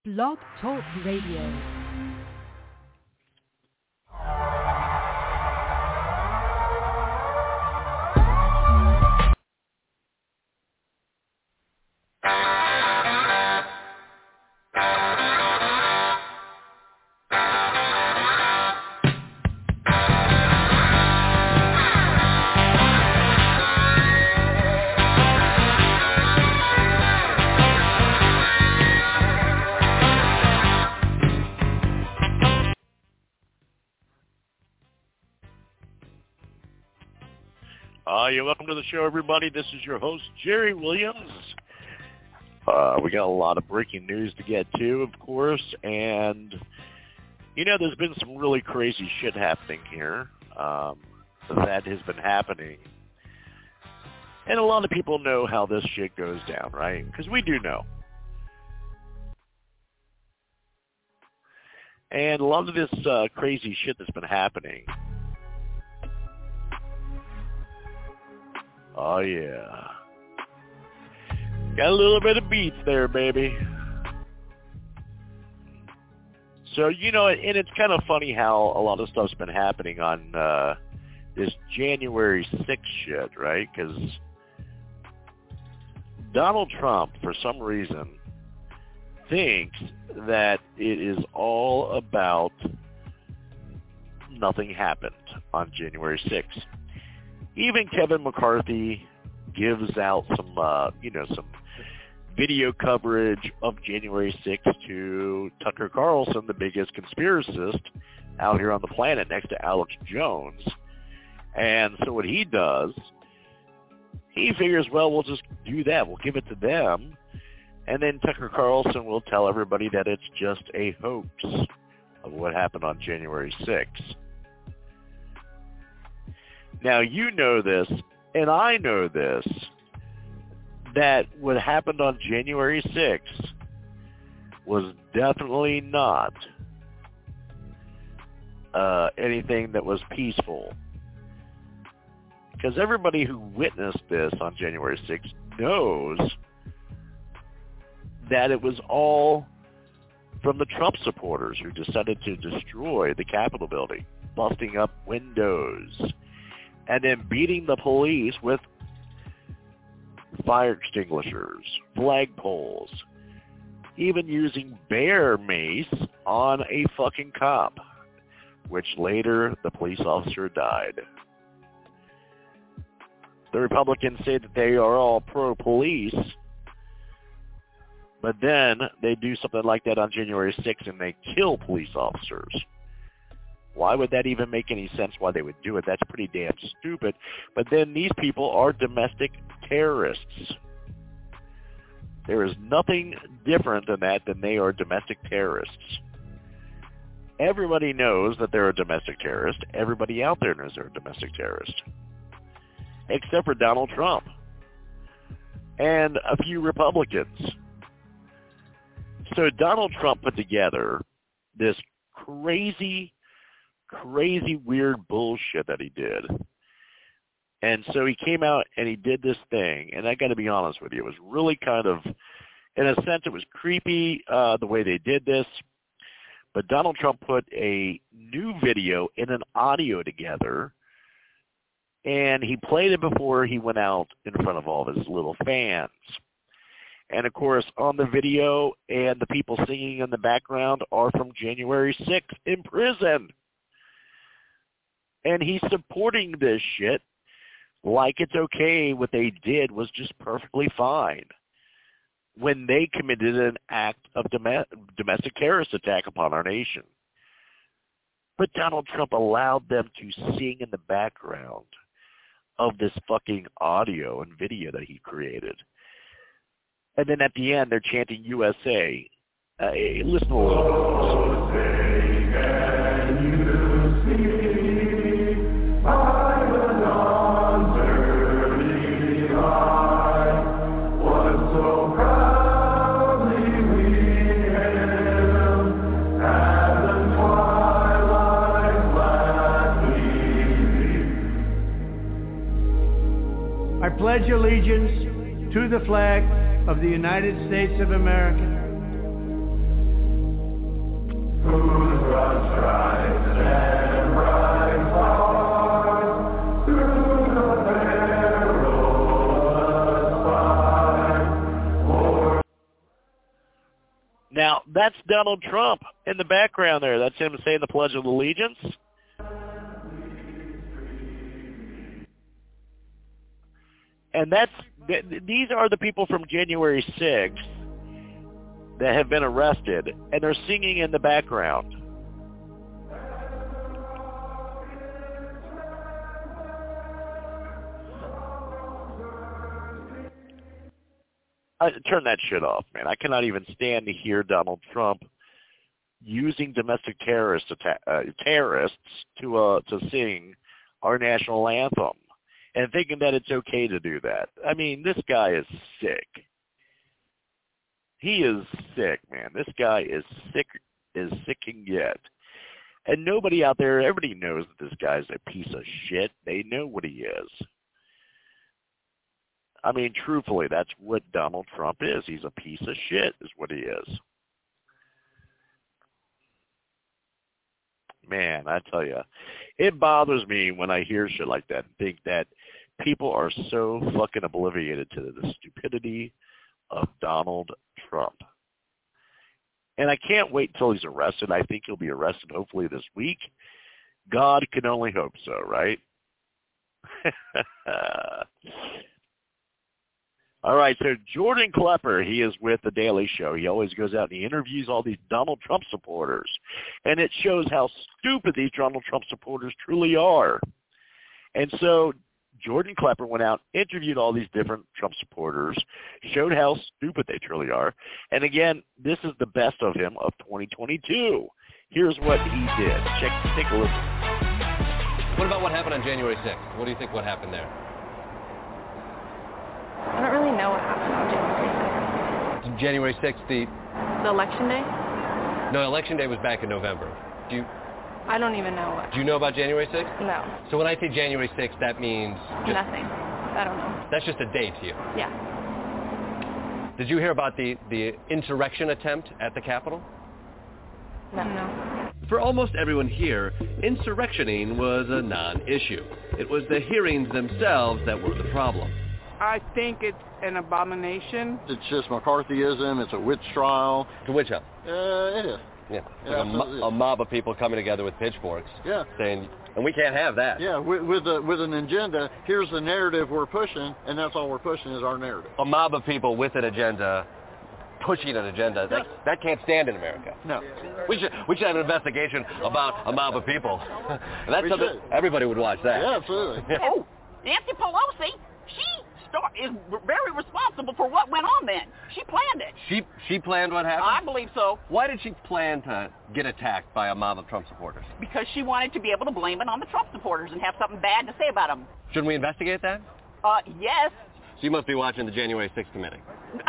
Blog Talk Radio. You're welcome to the show, everybody. This is your host, Jerry Williams. We got a lot of breaking news to get to, of course, and, you know, there's been some really crazy shit happening here that has been happening. And a lot of people know how this shit goes down, right? Because we do know. And a lot of this crazy shit that's been happening. Oh, yeah. Got a little bit of beats there, baby. So, you know, and it's kind of funny how a lot of stuff's been happening on this January 6th shit, right? Because Donald Trump, for some reason, thinks that it is all about nothing happened on January 6th. Even Kevin McCarthy gives out some, some video coverage of January 6th to Tucker Carlson, the biggest conspiracist out here on the planet next to Alex Jones. And so what he does, he figures, well, we'll just do that. We'll give it to them. And then Tucker Carlson will tell everybody that it's just a hoax of what happened on January 6th. Now, you know this, and I know this, that what happened on January 6th was definitely not anything that was peaceful. Because everybody who witnessed this on January 6th knows that it was all from the Trump supporters who decided to destroy the Capitol building, busting up windows, and then beating the police with fire extinguishers, flagpoles, even using bear mace on a fucking cop, which later the police officer died. The Republicans say that they are all pro-police, but then they do something like that on January 6th and they kill police officers. Why would that even make any sense why they would do it? That's pretty damn stupid. But then these people are domestic terrorists. There is nothing different than that than they are domestic terrorists. Everybody knows that they're a domestic terrorist. Everybody out there knows they're a domestic terrorist. Except for Donald Trump and a few Republicans. So Donald Trump put together this crazy weird bullshit that he did. And so he came out and he did this thing, and I got to be honest with you, it was really kind of, in a sense, it was creepy the way they did this. But Donald Trump put a new video and an audio together, and he played it before he went out in front of all of his little fans. And, of course, on the video and the people singing in the background are from January 6th in prison. And he's supporting this shit like it's okay. What they did was just perfectly fine when they committed an act of domestic terrorist attack upon our nation. But Donald Trump allowed them to sing in the background of this fucking audio and video that he created. And then at the end, they're chanting USA. Listen a little bit. I pledge allegiance to the flag of the United States of America Now, that's Donald Trump in the background there. That's him saying the Pledge of Allegiance. And these are the people from January 6th that have been arrested, and they're singing in the background. Turn that shit off, man. I cannot even stand to hear Donald Trump using domestic terrorists to sing our national anthem and thinking that it's okay to do that. I mean, this guy is sick. He is sick, man. This guy is sicking yet. And nobody out there, everybody knows that this guy's a piece of shit. They know what he is. I mean, truthfully, that's what Donald Trump is. He's a piece of shit is what he is. Man, I tell you, it bothers me when I hear shit like that and think that people are so fucking obliviated to the stupidity of Donald Trump. And I can't wait until he's arrested. I think he'll be arrested hopefully this week. God can only hope so, right? All right, so Jordan Klepper, he is with The Daily Show. He always goes out and he interviews all these Donald Trump supporters. And it shows how stupid these Donald Trump supporters truly are. And so Jordan Klepper went out, interviewed all these different Trump supporters, showed how stupid they truly are. And again, this is the best of him of 2022. Here's what he did. Take a listen. What about what happened on January 6th? What do you think what happened there? I don't really know what happened on January 6th. January 6th, The election day? No, election day was back in November. I don't even know what. Do you know about January 6th? No. So when I say January 6th, that means nothing. I don't know. That's just a day to you? Yeah. Did you hear about the insurrection attempt at the Capitol? No. For almost everyone here, insurrectioning was a non-issue. It was the hearings themselves that were the problem. I think it's an abomination. It's just McCarthyism. It's a witch trial. It's a witch hunt. It is. Yeah, like a mob of people coming together with pitchforks. Yeah. Saying, and we can't have that. Yeah, with an agenda. Here's the narrative we're pushing, and that's all we're pushing is our narrative. A mob of people with an agenda, pushing an agenda. Yeah. That can't stand in America. No. We should have an investigation about a mob of people. That's We something should. Everybody would watch that. Yeah, absolutely. Oh, Nancy Pelosi, is very responsible for what went on then. She planned it. She planned what happened? I believe so. Why did she plan to get attacked by a mob of Trump supporters? Because she wanted to be able to blame it on the Trump supporters and have something bad to say about them. Shouldn't we investigate that? Yes. So you must be watching the January 6th committee.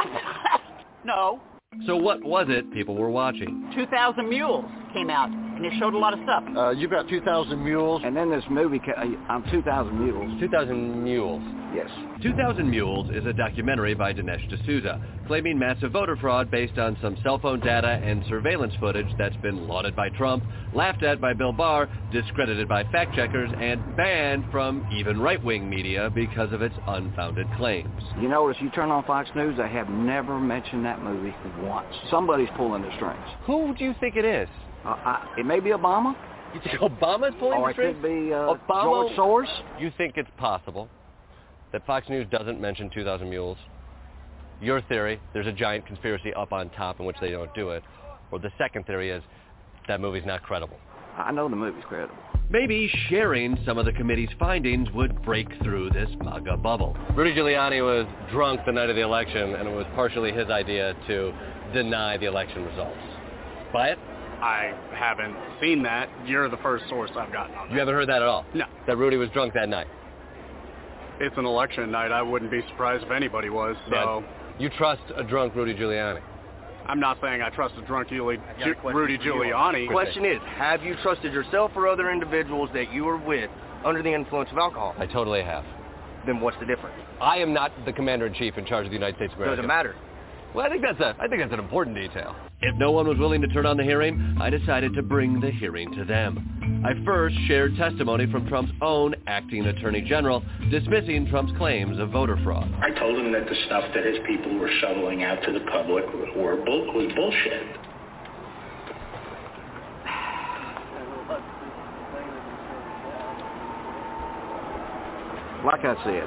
No. So what was it people were watching? 2,000 Mules came out, and it showed a lot of stuff. You've got 2,000 Mules. And then this movie on 2,000 Mules. 2,000 Mules. Yes. 2,000 Mules is a documentary by Dinesh D'Souza, claiming massive voter fraud based on some cell phone data and surveillance footage that's been lauded by Trump, laughed at by Bill Barr, discredited by fact-checkers, and banned from even right-wing media because of its unfounded claims. You notice you turn on Fox News, they have never mentioned that movie once. Somebody's pulling the strings. Who do you think it is? It may be Obama. You think Obama's pulling the strings? Or it could be Obama? George Soros. You think it's possible that Fox News doesn't mention 2,000 Mules? Your theory, there's a giant conspiracy up on top in which they don't do it. Or the second theory is that movie's not credible. I know the movie's credible. Maybe sharing some of the committee's findings would break through this MAGA bubble. Rudy Giuliani was drunk the night of the election, and it was partially his idea to deny the election results. Buy it? I haven't seen that. You're the first source I've gotten on that. You haven't heard that at all? No. That Rudy was drunk that night? It's an election night. I wouldn't be surprised if anybody was, so... Yeah. You trust a drunk Rudy Giuliani? I'm not saying I trust a drunk Rudy Giuliani. The question is, have you trusted yourself or other individuals that you were with under the influence of alcohol? I totally have. Then what's the difference? I am not the commander-in-chief in charge of the United States of America. Doesn't matter. Well, I think that's an important detail. If no one was willing to turn on the hearing, I decided to bring the hearing to them. I first shared testimony from Trump's own acting attorney general, dismissing Trump's claims of voter fraud. I told him that the stuff that his people were shoveling out to the public was bullshit. Like I said,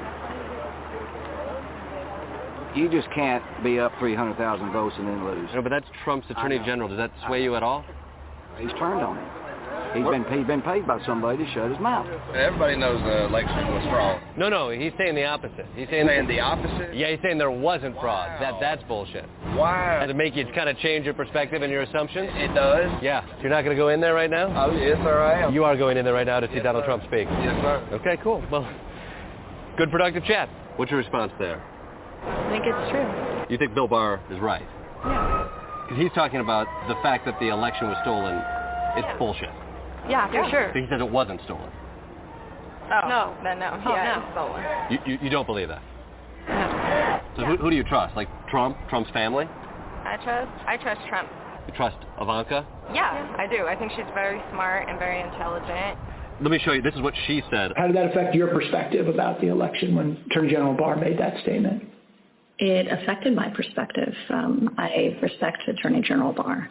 you just can't be up 300,000 votes and then lose. No, but that's Trump's attorney general. Does that sway you at all? He's turned on him. He's been paid by somebody to shut his mouth. Everybody knows the election was fraud. No, he's saying the opposite. He's saying the opposite? Yeah, he's saying there wasn't fraud. Wow. That's bullshit. Wow. Does it make you kind of change your perspective and your assumptions? It does. Yeah. So you're not going to go in there right now? Oh, yes, sir, I am. You are going in there right now to see Donald Trump speak? Yes, sir. Okay, cool. Well, good productive chat. What's your response there? I think it's true. You think Bill Barr is right? Yeah. Because he's talking about the fact that the election was stolen. It's bullshit. Yeah, for sure. So he says it wasn't stolen. Oh. No. It's stolen. You don't believe that? No. So who do you trust? Like Trump's family? I trust Trump. You trust Ivanka? Yeah, I do. I think she's very smart and very intelligent. Let me show you. This is what she said. How did that affect your perspective about the election when Attorney General Barr made that statement? It affected my perspective. I respect Attorney General Barr.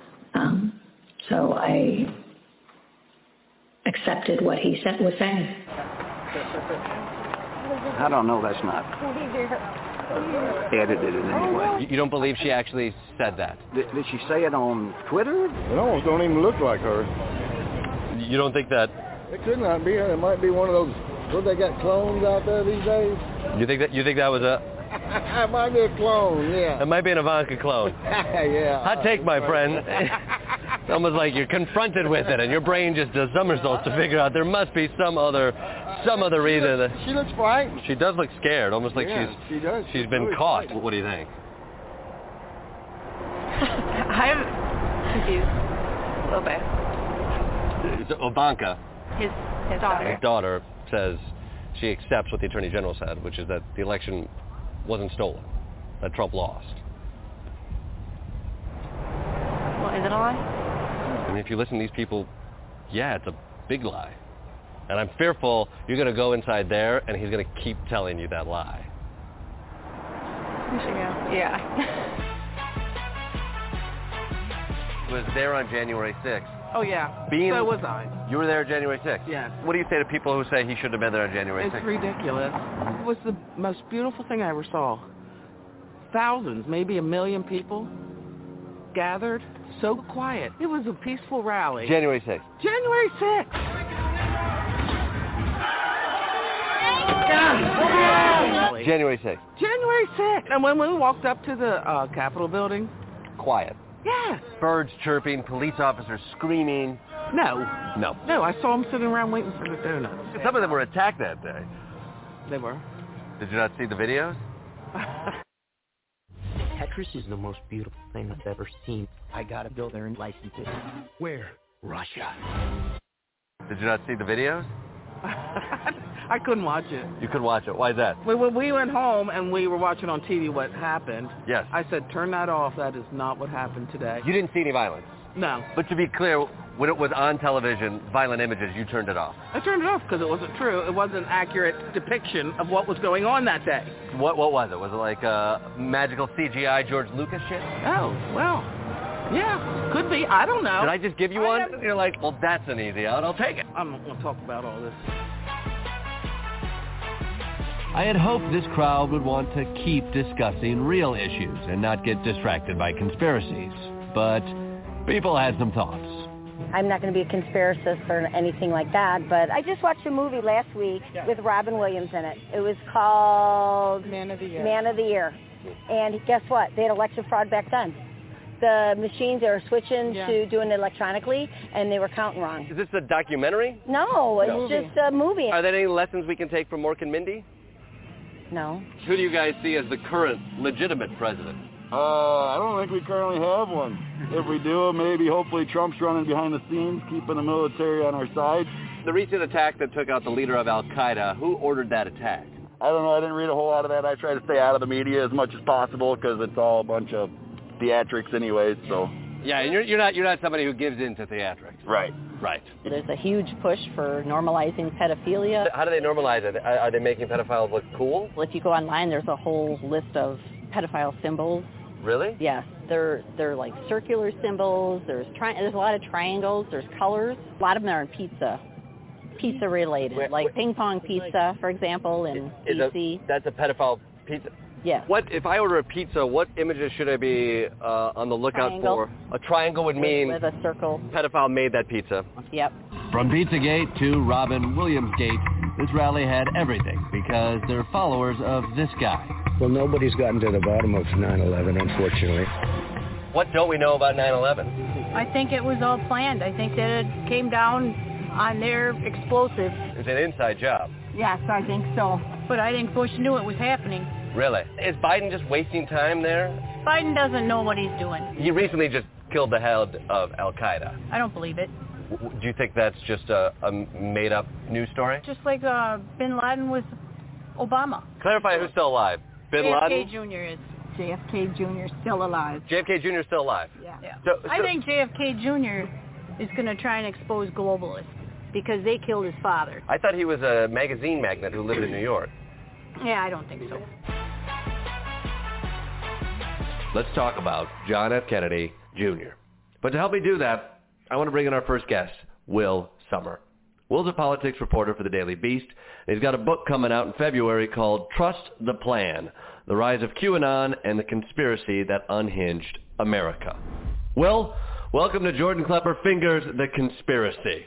So I accepted what he was saying. I don't know. That's not edited in any way. You don't believe she actually said that? Did she say it on Twitter? It almost don't even look like her. You don't think that? It could not be her. It might be one of those. What, they got clones out there these days? You think that was a? It might be a clone. Yeah. It might be an Ivanka clone. Yeah. Hot take, my friend. It's almost like you're confronted with it, and your brain just does somersaults to figure out there must be some other reason. She looks frightened. She does look scared, almost like she's been caught. Frightened. What do you think? I'm confused a little bit. Ivanka, his daughter. His daughter says she accepts what the Attorney General said, which is that the election wasn't stolen, that Trump lost. Well, is it a lie? I mean, if you listen to these people, yeah, it's a big lie. And I'm fearful you're going to go inside there and he's going to keep telling you that lie. We should go. Yeah. Was there on January 6th. Oh, yeah. So was I. You were there January 6th? Yes. What do you say to people who say he shouldn't have been there on January 6th? It's ridiculous. It was the most beautiful thing I ever saw. Thousands, maybe 1 million people gathered. So quiet. It was a peaceful rally. January 6th. January 6th. January 6th. January 6th. And when we walked up to the Capitol building. Quiet. Yes. Birds chirping, police officers screaming. No. No, I saw them sitting around waiting for the donuts. Some of them were attacked that day. They were. Did you not see the videos? Tetris is the most beautiful thing I've ever seen. I gotta go there and license it. Where? Russia. Did you not see the videos? I couldn't watch it. You couldn't watch it. Why is that? When we went home and we were watching on TV what happened, yes. I said, turn that off. That is not what happened today. You didn't see any violence? No. But to be clear, when it was on television, violent images, you turned it off? I turned it off because it wasn't true. It wasn't an accurate depiction of what was going on that day. What was it? Was it like magical CGI George Lucas shit? Oh, well, yeah, could be. I don't know. Did I just give you one? You're like, well, that's an easy out. I'll take it. I'm not going to talk about all this. I had hoped this crowd would want to keep discussing real issues and not get distracted by conspiracies. But people had some thoughts. I'm not going to be a conspiracist or anything like that, but I just watched a movie last week with Robin Williams in it. It was called Man of the Year. Man of the Year. And guess what? They had election fraud back then. The machines, they were switching to doing it electronically, and they were counting wrong. Is this a documentary? No, it's just a movie. Are there any lessons we can take from Mork and Mindy? No. Who do you guys see as the current legitimate president? I don't think we currently have one. If we do, maybe hopefully Trump's running behind the scenes, keeping the military on our side. The recent attack that took out the leader of Al-Qaeda, who ordered that attack? I don't know. I didn't read a whole lot of that. I try to stay out of the media as much as possible because it's all a bunch of theatrics anyways, so. Yeah, and you're not somebody who gives in to theatrics. Right. Right. There's a huge push for normalizing pedophilia. How do they normalize it? Are they making pedophiles look cool? Well, if you go online, there's a whole list of pedophile symbols. Really? Yeah, they're like circular symbols. There's a lot of triangles. There's colors. A lot of them are in pizza related, like ping pong pizza, for example, in DC. That's a pedophile pizza. Yeah. What if I order a pizza? What images should I be on the lookout for? A triangle would mean with a circle. Pedophile made that pizza. Yep. From Pizzagate to Robin Williams Gate, this rally had everything because they're followers of this guy. Well, nobody's gotten to the bottom of 9/11, unfortunately. What don't we know about 9/11? I think it was all planned. I think that it came down on their explosives. It's an inside job. Yes, I think so. But I think Bush knew it was happening. Really? Is Biden just wasting time there? Biden doesn't know what he's doing. He recently just killed the head of Al-Qaeda. I don't believe it. Do you think that's just a made-up news story? Just like Bin Laden was Obama. Clarify who's still alive. Bin Laden? JFK Jr. is. JFK Jr. still alive. JFK Jr. still alive? Yeah. So, I think JFK Jr. is going to try and expose globalists because they killed his father. I thought he was a magazine magnate who lived in New York. Yeah, I don't think so. Let's talk about John F. Kennedy, Jr. But to help me do that, I want to bring in our first guest, Will Sommer. Will's a politics reporter for the Daily Beast, and he's got a book coming out in February called Trust the Plan, The Rise of QAnon and the Conspiracy That Unhinged America. Will, welcome to Jordan Klepper Fingers the Conspiracy.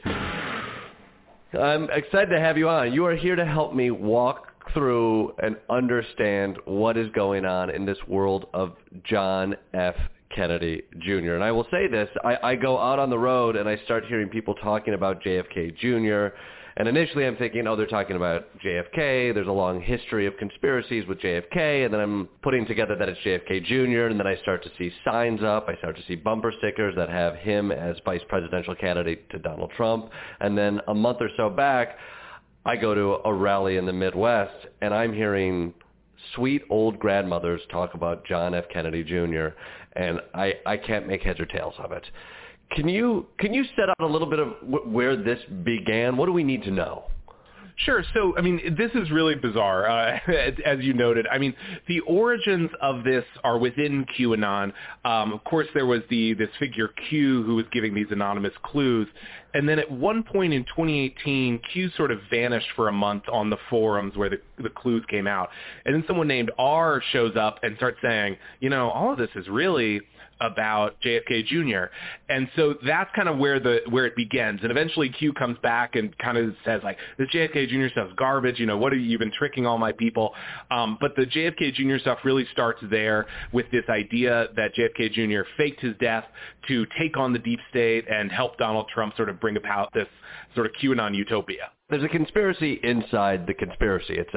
I'm excited to have you on. You are here to help me walk through and understand what is going on in this world of John F. Kennedy Jr. And I will say this, I go out on the road and I start hearing people talking about JFK Jr. And initially I'm thinking, they're talking about JFK. There's a long history of conspiracies with JFK. And then I'm putting together that it's JFK Jr. And then I start to see signs up. I start to see bumper stickers that have him as vice presidential candidate to Donald Trump. And then a month or so back, I go to a rally in the Midwest, and I'm hearing sweet old grandmothers talk about John F. Kennedy Jr., and I can't make heads or tails of it. Can you set out a little bit of where this began? What do we need to know? Sure. So, I mean, this is really bizarre, as you noted. I mean, the origins of this are within QAnon. Of course, there was this figure Q who was giving these anonymous clues. And then at one point in 2018, Q sort of vanished for a month on the forums where the clues came out. And then someone named R shows up and starts saying, all of this is really about JFK Jr. And so that's kind of where it begins. And eventually Q comes back and kind of says, like, this JFK Jr. stuff's garbage. What have you been tricking all my people? But the JFK Jr. stuff really starts there with this idea that JFK Jr. faked his death to take on the deep state and help Donald Trump sort of bring about this sort of QAnon utopia. There's a conspiracy inside the conspiracy. It's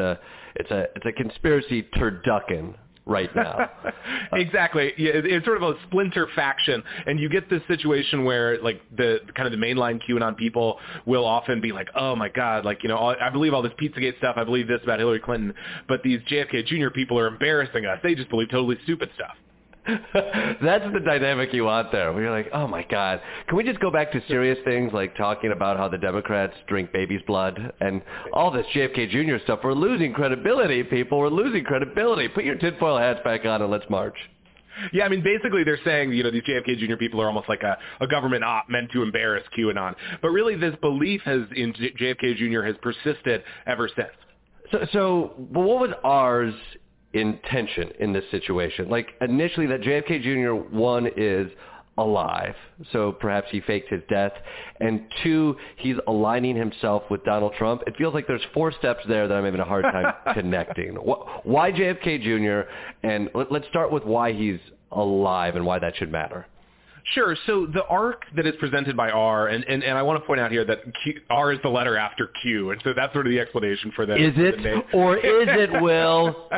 a conspiracy turducken right now. Exactly. Yeah, it's sort of a splinter faction, and you get this situation where, like, the kind of the mainline QAnon people will often be like, oh my God, like, I believe all this Pizzagate stuff, I believe this about Hillary Clinton, but these JFK Jr. people are embarrassing us. They just believe totally stupid stuff. That's the dynamic you want there. We're like, oh my God. Can we just go back to serious things like talking about how the Democrats drink baby's blood and all this JFK Jr. stuff? We're losing credibility, people. We're losing credibility. Put your tinfoil hats back on and let's march. Yeah, I mean, basically they're saying, these JFK Jr. people are almost like a government op meant to embarrass QAnon. But really this belief in JFK Jr. has persisted ever since. So what was ours intention in this situation? Like, initially that JFK Jr. one is alive, so perhaps he faked his death, and two, he's aligning himself with Donald Trump. It feels like there's 4 steps there that I'm having a hard time connecting. Why JFK Jr.? And let's start with why he's alive and why that should matter. Sure. So the arc that is presented by R, and I want to point out here that R is the letter after Q, and so that's sort of the explanation for that. Is it? Or is it, Will?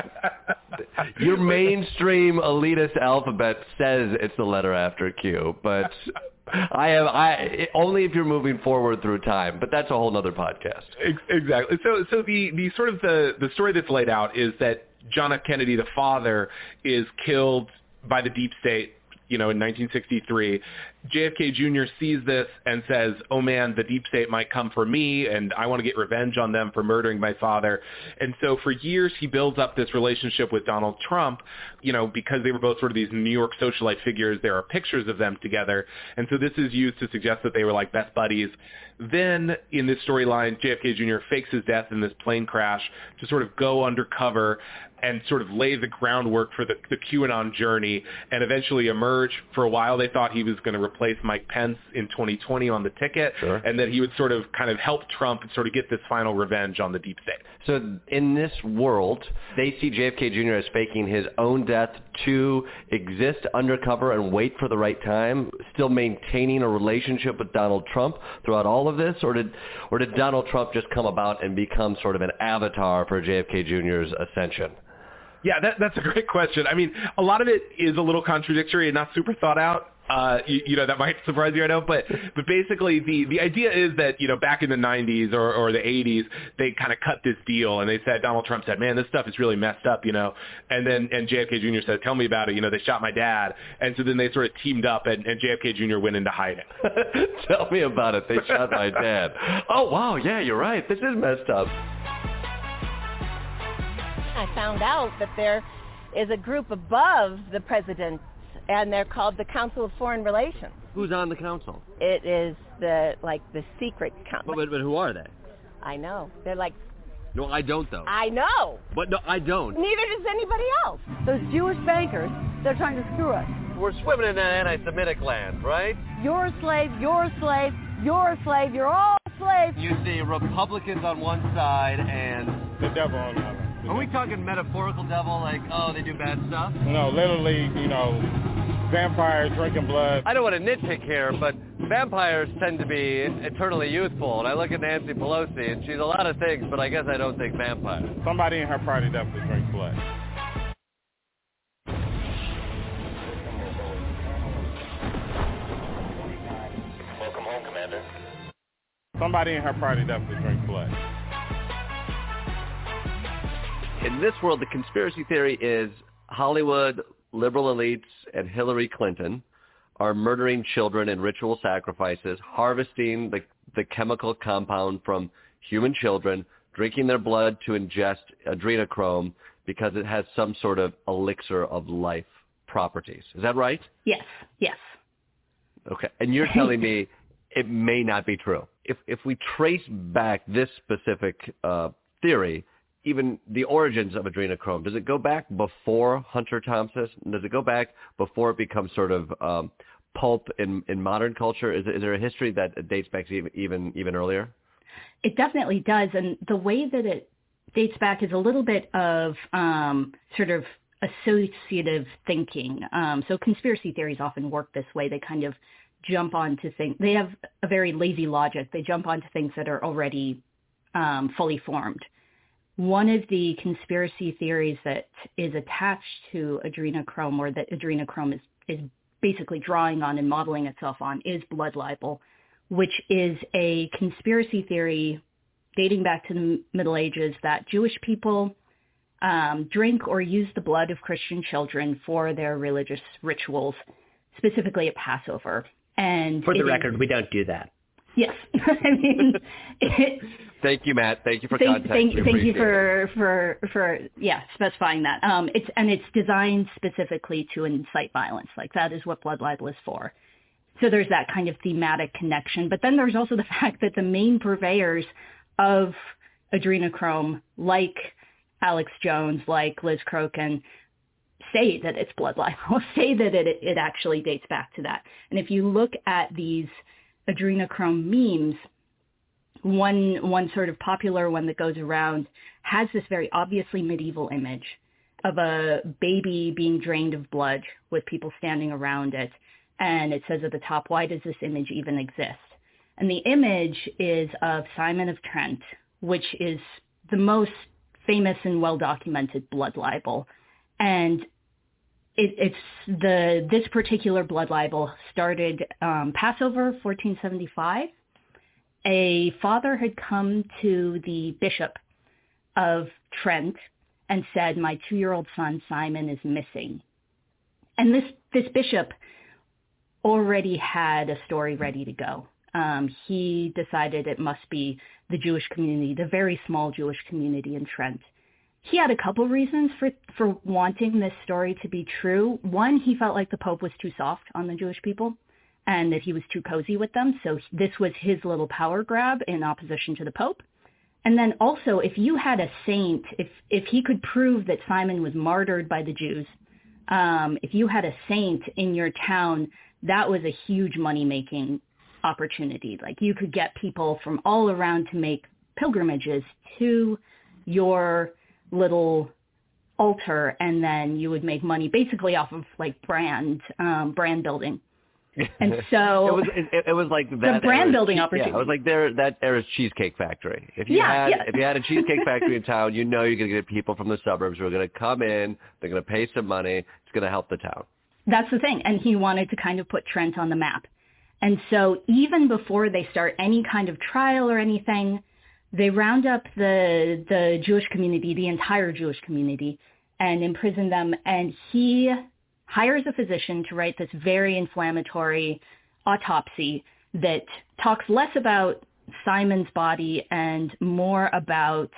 Your mainstream elitist alphabet says it's the letter after Q, but Only if you're moving forward through time, but that's a whole nother podcast. Exactly. So the sort of the story that's laid out is that John F. Kennedy, the father, is killed by the deep state, in 1963. JFK Jr. sees this and says, oh man, the deep state might come for me, and I want to get revenge on them for murdering my father. And so for years he builds up this relationship with Donald Trump, because they were both sort of these New York socialite figures. There are pictures of them together. And so this is used to suggest that they were like best buddies. Then in this storyline, JFK Jr. fakes his death in this plane crash to sort of go undercover and sort of lay the groundwork for the QAnon journey and eventually emerge. For a while they thought he was going to replace Mike Pence in 2020 on the ticket, and that he would sort of kind of help Trump and sort of get this final revenge on the deep state. So in this world, they see JFK Jr. as faking his own death to exist undercover and wait for the right time, still maintaining a relationship with Donald Trump throughout all of this, or did Donald Trump just come about and become sort of an avatar for JFK Jr.'s ascension? Yeah, that's a great question. I mean, a lot of it is a little contradictory and not super thought out. That might surprise you, I know, but basically the idea is that, back in the 90s or the 80s, they kind of cut this deal and they said, Donald Trump said, man, this stuff is really messed up, and JFK Jr. said, tell me about it, they shot my dad. And so then they sort of teamed up and JFK Jr. went into hiding. Tell me about it, they shot my dad. Oh, wow, yeah, you're right, this is messed up. I found out that there is a group above the president, and they're called the Council of Foreign Relations. Who's on the council? It is the secret council. But who are they? I know. They're like... No, I don't, though. I know. But no, I don't. Neither does anybody else. Those Jewish bankers, they're trying to screw us. We're swimming in that anti-Semitic land, right? You're a slave, you're a slave, you're a slave, you're all slaves. You see Republicans on one side and... the devil on the other. Are we talking metaphorical devil, like, oh, they do bad stuff? No, literally, vampires drinking blood. I don't want to nitpick here, but vampires tend to be eternally youthful. And I look at Nancy Pelosi, and she's a lot of things, but I guess I don't think vampire. Somebody in her party definitely drinks blood. Welcome home, Commander. Somebody in her party definitely drinks blood. In this world, the conspiracy theory is Hollywood, liberal elites, and Hillary Clinton are murdering children in ritual sacrifices, harvesting the chemical compound from human children, drinking their blood to ingest adrenochrome because it has some sort of elixir of life properties. Is that right? Yes. Okay. And you're telling me it may not be true. If we trace back this specific theory, even the origins of adrenochrome, does it go back before Hunter Thompson? Does it go back before it becomes sort of pulp in modern culture? Is there a history that dates back to even earlier? It definitely does. And the way that it dates back is a little bit of sort of associative thinking. So conspiracy theories often work this way. They kind of jump onto things. They have a very lazy logic. They jump onto things that are already fully formed. One of the conspiracy theories that is attached to adrenochrome, or that adrenochrome is basically drawing on and modeling itself on, is blood libel, which is a conspiracy theory dating back to the Middle Ages that Jewish people drink or use the blood of Christian children for their religious rituals, specifically at Passover. And for the record, we don't do that. Yes. I mean, thank you, Matt. Thank you for context. Thank you for specifying that. It's designed specifically to incite violence. Like, that is what blood libel is for. So there's that kind of thematic connection. But then there's also the fact that the main purveyors of adrenochrome, like Alex Jones, like Liz Crokin, say that it's blood libel, say that it actually dates back to that. And if you look at these adrenochrome memes, one sort of popular one that goes around has this very obviously medieval image of a baby being drained of blood with people standing around it. And it says at the top, why does this image even exist? And the image is of Simon of Trent, which is the most famous and well-documented blood libel. And this particular blood libel started Passover 1475. A father had come to the bishop of Trent and said, "My 2-year-old son Simon is missing." And this bishop already had a story ready to go. He decided it must be the Jewish community, the very small Jewish community in Trent. He had a couple reasons for wanting this story to be true. One, he felt like the Pope was too soft on the Jewish people and that he was too cozy with them. So this was his little power grab in opposition to the Pope. And then also, if you had a saint, if he could prove that Simon was martyred by the Jews, if you had a saint in your town, that was a huge money-making opportunity. Like, you could get people from all around to make pilgrimages to your little altar, and then you would make money basically off of like brand building. And so it was like that the brand building opportunity. Yeah, it was like that era's Cheesecake Factory. If you had a Cheesecake Factory in town, you know you're going to get people from the suburbs who are going to come in, they're going to pay some money, it's going to help the town. That's the thing. And he wanted to kind of put Trent on the map. And so even before they start any kind of trial or anything, they round up the Jewish community, the entire Jewish community, and imprison them. And he hires a physician to write this very inflammatory autopsy that talks less about Simon's body and more about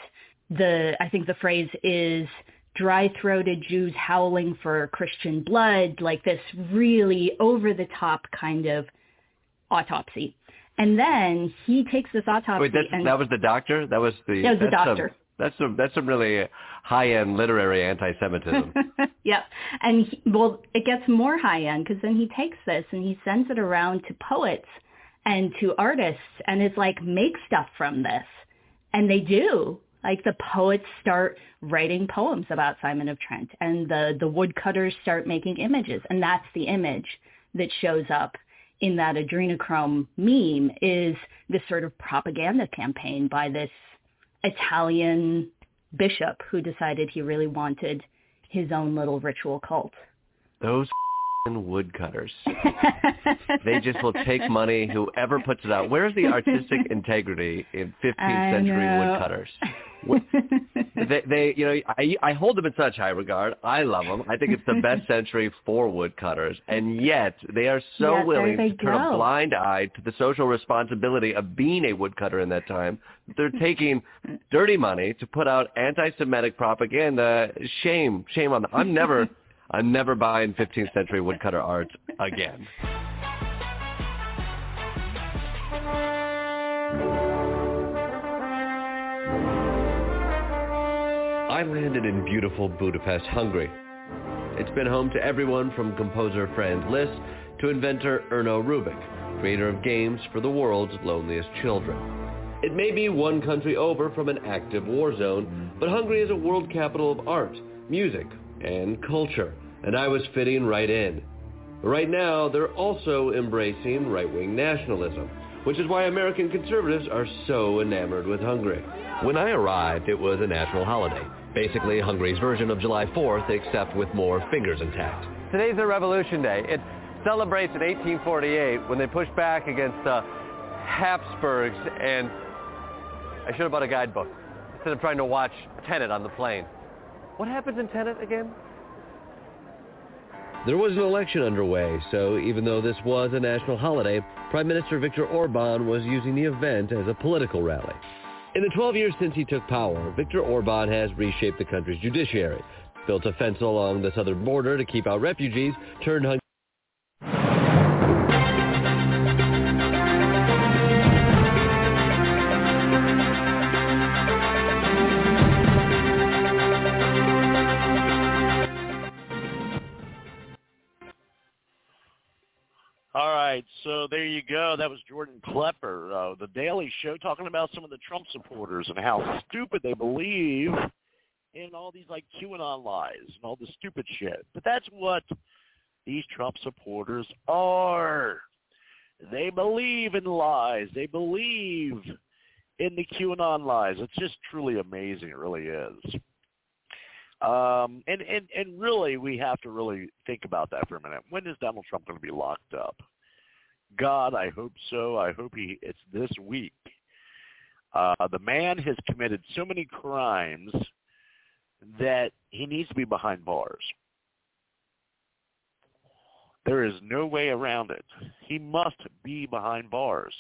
I think the phrase is dry-throated Jews howling for Christian blood, like this really over-the-top kind of autopsy. And then he takes this autopsy. Wait, that was the doctor? That was the doctor. That's some really high-end literary anti-Semitism. Yep. And it gets more high-end because then he takes this and he sends it around to poets and to artists and is like, make stuff from this. And they do. Like, the poets start writing poems about Simon of Trent, and the woodcutters start making images. And that's the image that shows up in that adrenochrome meme, is this sort of propaganda campaign by this Italian bishop who decided he really wanted his own little ritual cult. Those woodcutters. They just will take money, whoever puts it out. Where's the artistic integrity in 15th century woodcutters? I hold them in such high regard. I love them. I think it's the best century for woodcutters, and yet they are so willing to turn a blind eye to the social responsibility of being a woodcutter in that time. They're taking dirty money to put out anti-Semitic propaganda. Shame on them. I'm never buying 15th century woodcutter art again. I landed in beautiful Budapest, Hungary. It's been home to everyone from composer Franz Liszt to inventor Erno Rubik, creator of games for the world's loneliest children. It may be one country over from an active war zone, but Hungary is a world capital of art, music, and culture, and I was fitting right in. Right now, they're also embracing right-wing nationalism, which is why American conservatives are so enamored with Hungary. When I arrived, it was a national holiday, basically Hungary's version of July 4th, except with more fingers intact. Today's their Revolution Day. It celebrates in 1848 when they pushed back against the Habsburgs, and I should have bought a guidebook instead of trying to watch Tenet on the plane. What happens in Tenet again? There was an election underway, so even though this was a national holiday, Prime Minister Viktor Orban was using the event as a political rally. In the 12 years since he took power, Viktor Orban has reshaped the country's judiciary, built a fence along the southern border to keep out refugees, turned Hungary All right, so there you go. That was Jordan Klepper, The Daily Show, talking about some of the Trump supporters and how stupid they believe in all these, like, QAnon lies and all this stupid shit. But that's what these Trump supporters are. They believe in lies. They believe in the QAnon lies. It's just truly amazing. It really is. And really, we have to really think about that for a minute. When is Donald Trump going to be locked up? God, I hope so. I hope it's this week. The man has committed so many crimes that he needs to be behind bars. There is no way around it. He must be behind bars.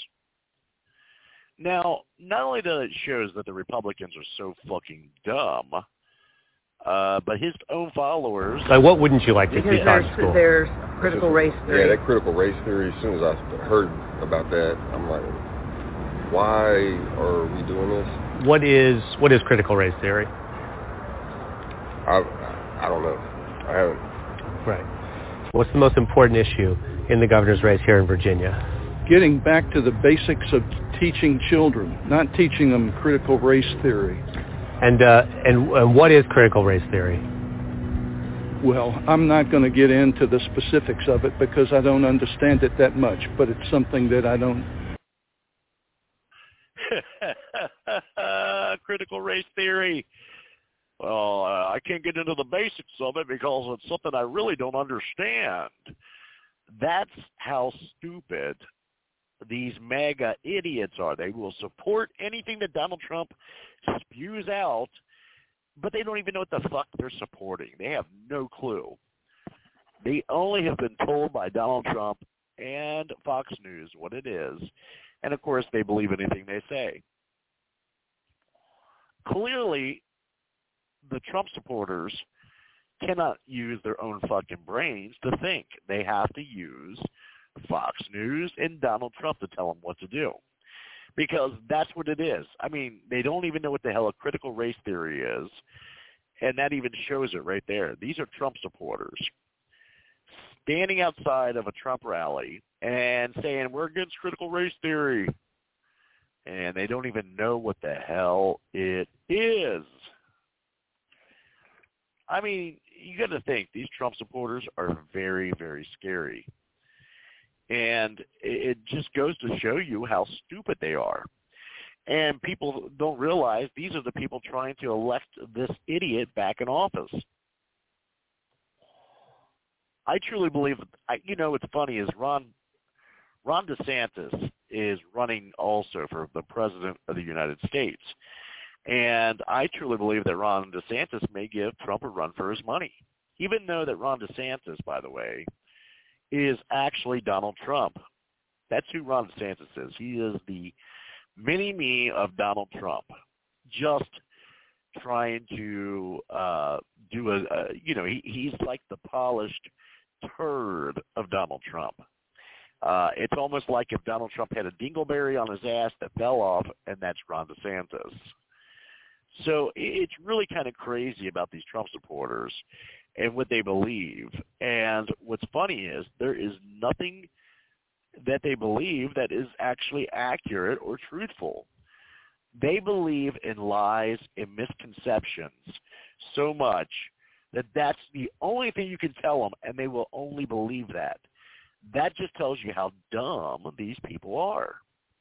Now, not only does it show that the Republicans are so fucking dumb, but his own followers... Like, what wouldn't you like to see taught in school? There's critical race theory. Yeah, that critical race theory, as soon as I heard about that, I'm like, why are we doing this? What is critical race theory? I don't know. I haven't. Right. What's the most important issue in the governor's race here in Virginia? Getting back to the basics of teaching children, not teaching them critical race theory. And what is critical race theory? Well, I'm not going to get into the specifics of it because I don't understand it that much, but it's something that I don't... Critical race theory. Well, I can't get into the basics of it because it's something I really don't understand. That's how stupid these mega idiots are. They will support anything that Donald Trump spews out, but they don't even know what the fuck they're supporting. They have no clue. They only have been told by Donald Trump and Fox News what it is, and of course they believe anything they say. Clearly, the Trump supporters cannot use their own fucking brains to think. They have to use Fox News and Donald Trump to tell them what to do, because that's what it is. I mean, they don't even know what the hell a critical race theory is, and that even shows it right there. These are Trump supporters standing outside of a Trump rally and saying, we're against critical race theory, and they don't even know what the hell it is. I mean, you got to think, these Trump supporters are very, very scary. And it just goes to show you how stupid they are. And people don't realize these are the people trying to elect this idiot back in office. I truly believe, what's funny is Ron DeSantis is running also for the president of the United States. And I truly believe that Ron DeSantis may give Trump a run for his money, even though that Ron DeSantis, by the way, is actually Donald Trump. That's who Ron DeSantis is. He is the mini-me of Donald Trump, just trying to he's like the polished turd of Donald Trump. It's almost like if Donald Trump had a dingleberry on his ass that fell off, and that's Ron DeSantis. So it's really kind of crazy about these Trump supporters and what they believe. And what's funny is there is nothing that they believe that is actually accurate or truthful. They believe in lies and misconceptions so much that that's the only thing you can tell them, and they will only believe that. That just tells you how dumb these people are.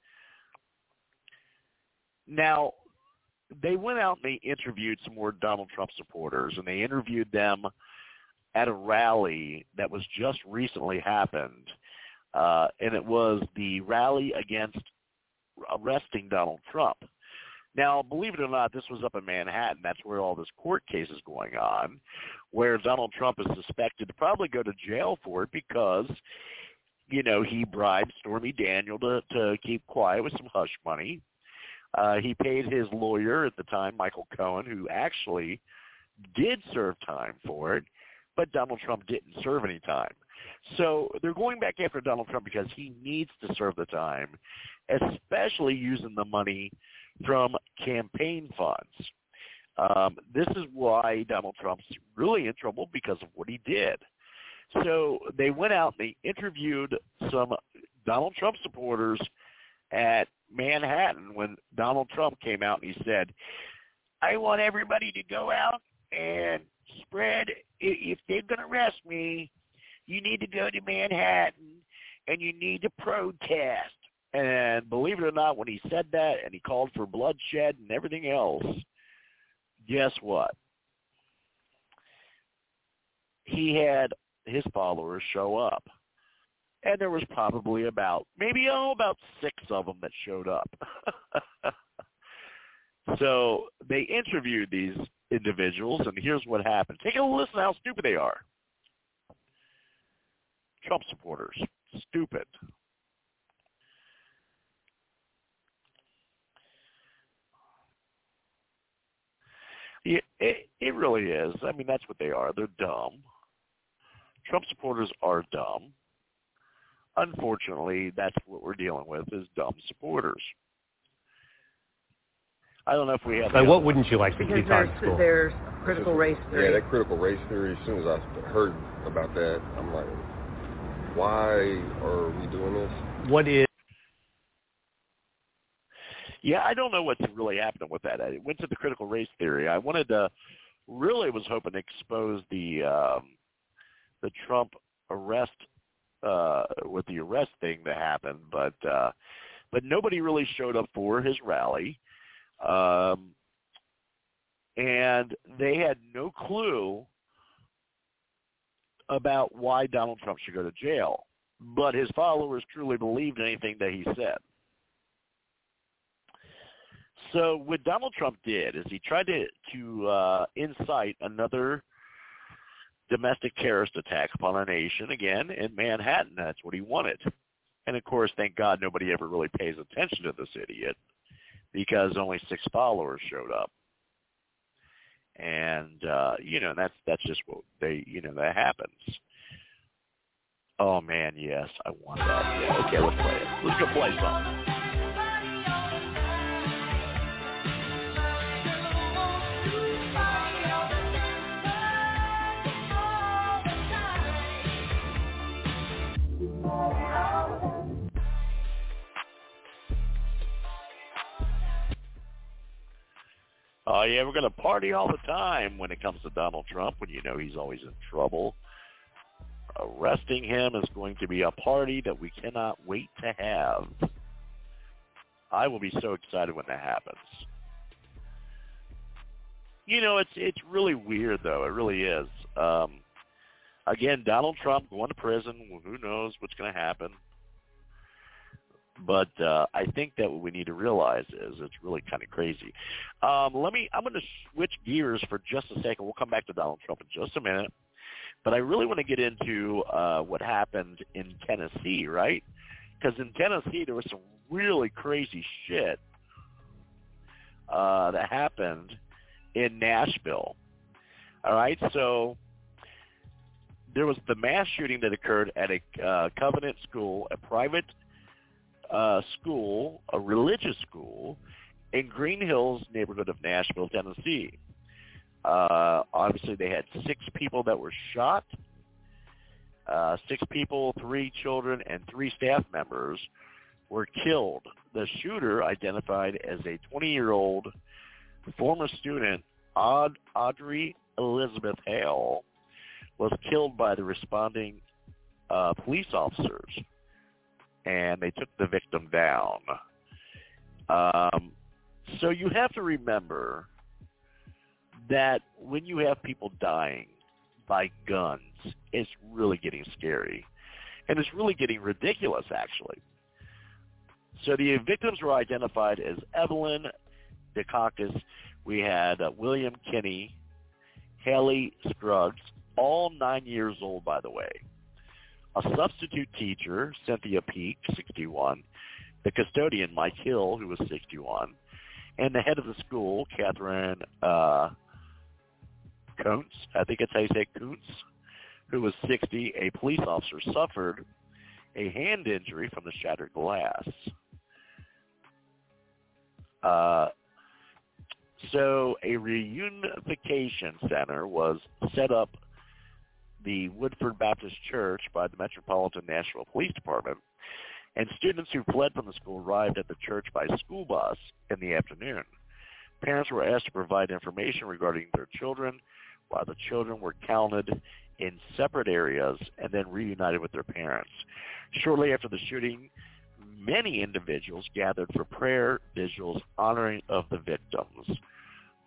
Now, they went out and they interviewed some more Donald Trump supporters, and they interviewed them at a rally that was just recently happened, and it was the rally against arresting Donald Trump. Now, believe it or not, this was up in Manhattan. That's where all this court case is going on, where Donald Trump is suspected to probably go to jail for it because, he bribed Stormy Daniels to keep quiet with some hush money. He paid his lawyer at the time, Michael Cohen, who actually did serve time for it, but Donald Trump didn't serve any time. So they're going back after Donald Trump because he needs to serve the time, especially using the money from campaign funds. This is why Donald Trump's really in trouble, because of what he did. So they went out and they interviewed some Donald Trump supporters at Manhattan when Donald Trump came out and he said, I want everybody to go out and spread, if they're going to arrest me, you need to go to Manhattan and you need to protest. And believe it or not, when he said that and he called for bloodshed and everything else, guess what? he had his followers show up. And there was probably about 6 of them that showed up. So they interviewed these individuals, and here's what happened. Take a listen to how stupid they are. Trump supporters, stupid. Yeah, it really is. I mean, that's what they are. They're dumb. Trump supporters are dumb. Unfortunately, that's what we're dealing with is dumb supporters. I don't know if we have... Like, what wouldn't you like to be taught in school? There's critical race theory. Yeah, that critical race theory, as soon as I heard about that, I'm like, why are we doing this? What is... Yeah, I don't know what's really happening with that. I went to the critical race theory. I wanted to... Really was hoping to expose the Trump arrest... with the arrest thing that happened, but nobody really showed up for his rally, and they had no clue about why Donald Trump should go to jail. But his followers truly believed anything that he said. So what Donald Trump did is he tried to incite another domestic terrorist attack upon our nation, again, in Manhattan. That's what he wanted. And, of course, thank God nobody ever really pays attention to this idiot because only 6 followers showed up. And, that's just what that happens. Oh, man, yes, I want that. Yeah, okay, let's play it. Let's go play something. Oh, yeah, we're going to party all the time when it comes to Donald Trump, when you know he's always in trouble. Arresting him is going to be a party that we cannot wait to have. I will be so excited when that happens. You know, it's really weird, though. It really is. Again, Donald Trump going to prison. Well, who knows what's going to happen. But I think that what we need to realize is it's really kind of crazy. I'm going to switch gears for just a second. We'll come back to Donald Trump in just a minute. But I really want to get into what happened in Tennessee, right? Because in Tennessee, there was some really crazy shit that happened in Nashville. All right, so there was the mass shooting that occurred at a Covenant school, a private school, a religious school, in Green Hills neighborhood of Nashville, Tennessee. Obviously, they had 6 people that were shot. 6 people, 3 children, and 3 staff members were killed. The shooter, identified as a 20-year-old former student, Audrey Elizabeth Hale, was killed by the responding police officers, and they took the victim down. So you have to remember that when you have people dying by guns, it's really getting scary. And it's really getting ridiculous, actually. So the victims were identified as Evelyn Dukakis. We had William Kinney, Haley Scruggs, all 9 years old, by the way. A substitute teacher, Cynthia Peak, 61. The custodian, Mike Hill, who was 61. And the head of the school, Catherine Kuntz, I think it's how you say Kuntz, who was 60. A police officer suffered a hand injury from the shattered glass. So a reunification center was set up the Woodford Baptist Church by the Metropolitan Nashville Police Department, and students who fled from the school arrived at the church by school bus in the afternoon. Parents were asked to provide information regarding their children, while the children were counted in separate areas and then reunited with their parents. Shortly after the shooting, many individuals gathered for prayer vigils honoring of the victims.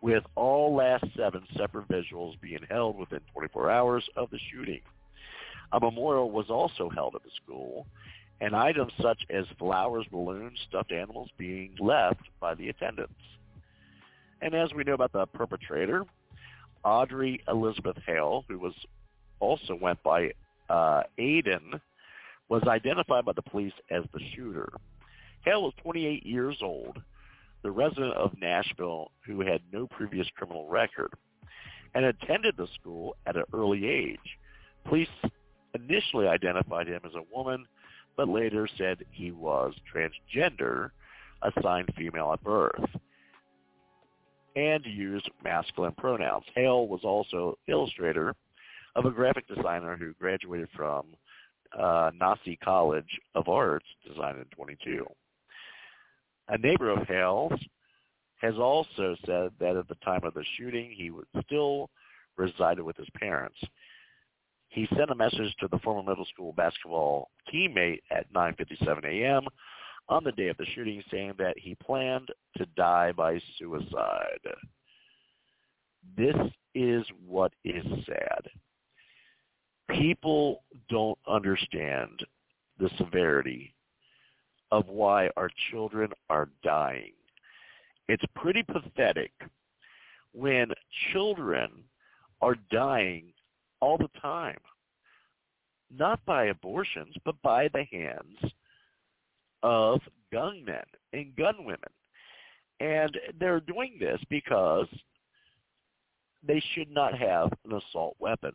with all last 7 separate visuals being held within 24 hours of the shooting. A memorial was also held at the school, and items such as flowers, balloons, stuffed animals being left by the attendants. And as we know about the perpetrator, Audrey Elizabeth Hale, who was also went by Aiden, was identified by the police as the shooter. Hale was 28 years old, the resident of Nashville who had no previous criminal record, and attended the school at an early age. Police initially identified him as a woman, but later said he was transgender, assigned female at birth, and used masculine pronouns. Hale was also illustrator of a graphic designer who graduated from Nassau College of Arts, Design in 22. A neighbor of Hale's has also said that at the time of the shooting, he still resided with his parents. He sent a message to the former middle school basketball teammate at 9:57 a.m. on the day of the shooting, saying that he planned to die by suicide. This is what is sad. People don't understand the severity of why our children are dying. It's pretty pathetic when children are dying all the time, not by abortions, but by the hands of gunmen and gunwomen. And they're doing this because they should not have an assault weapon.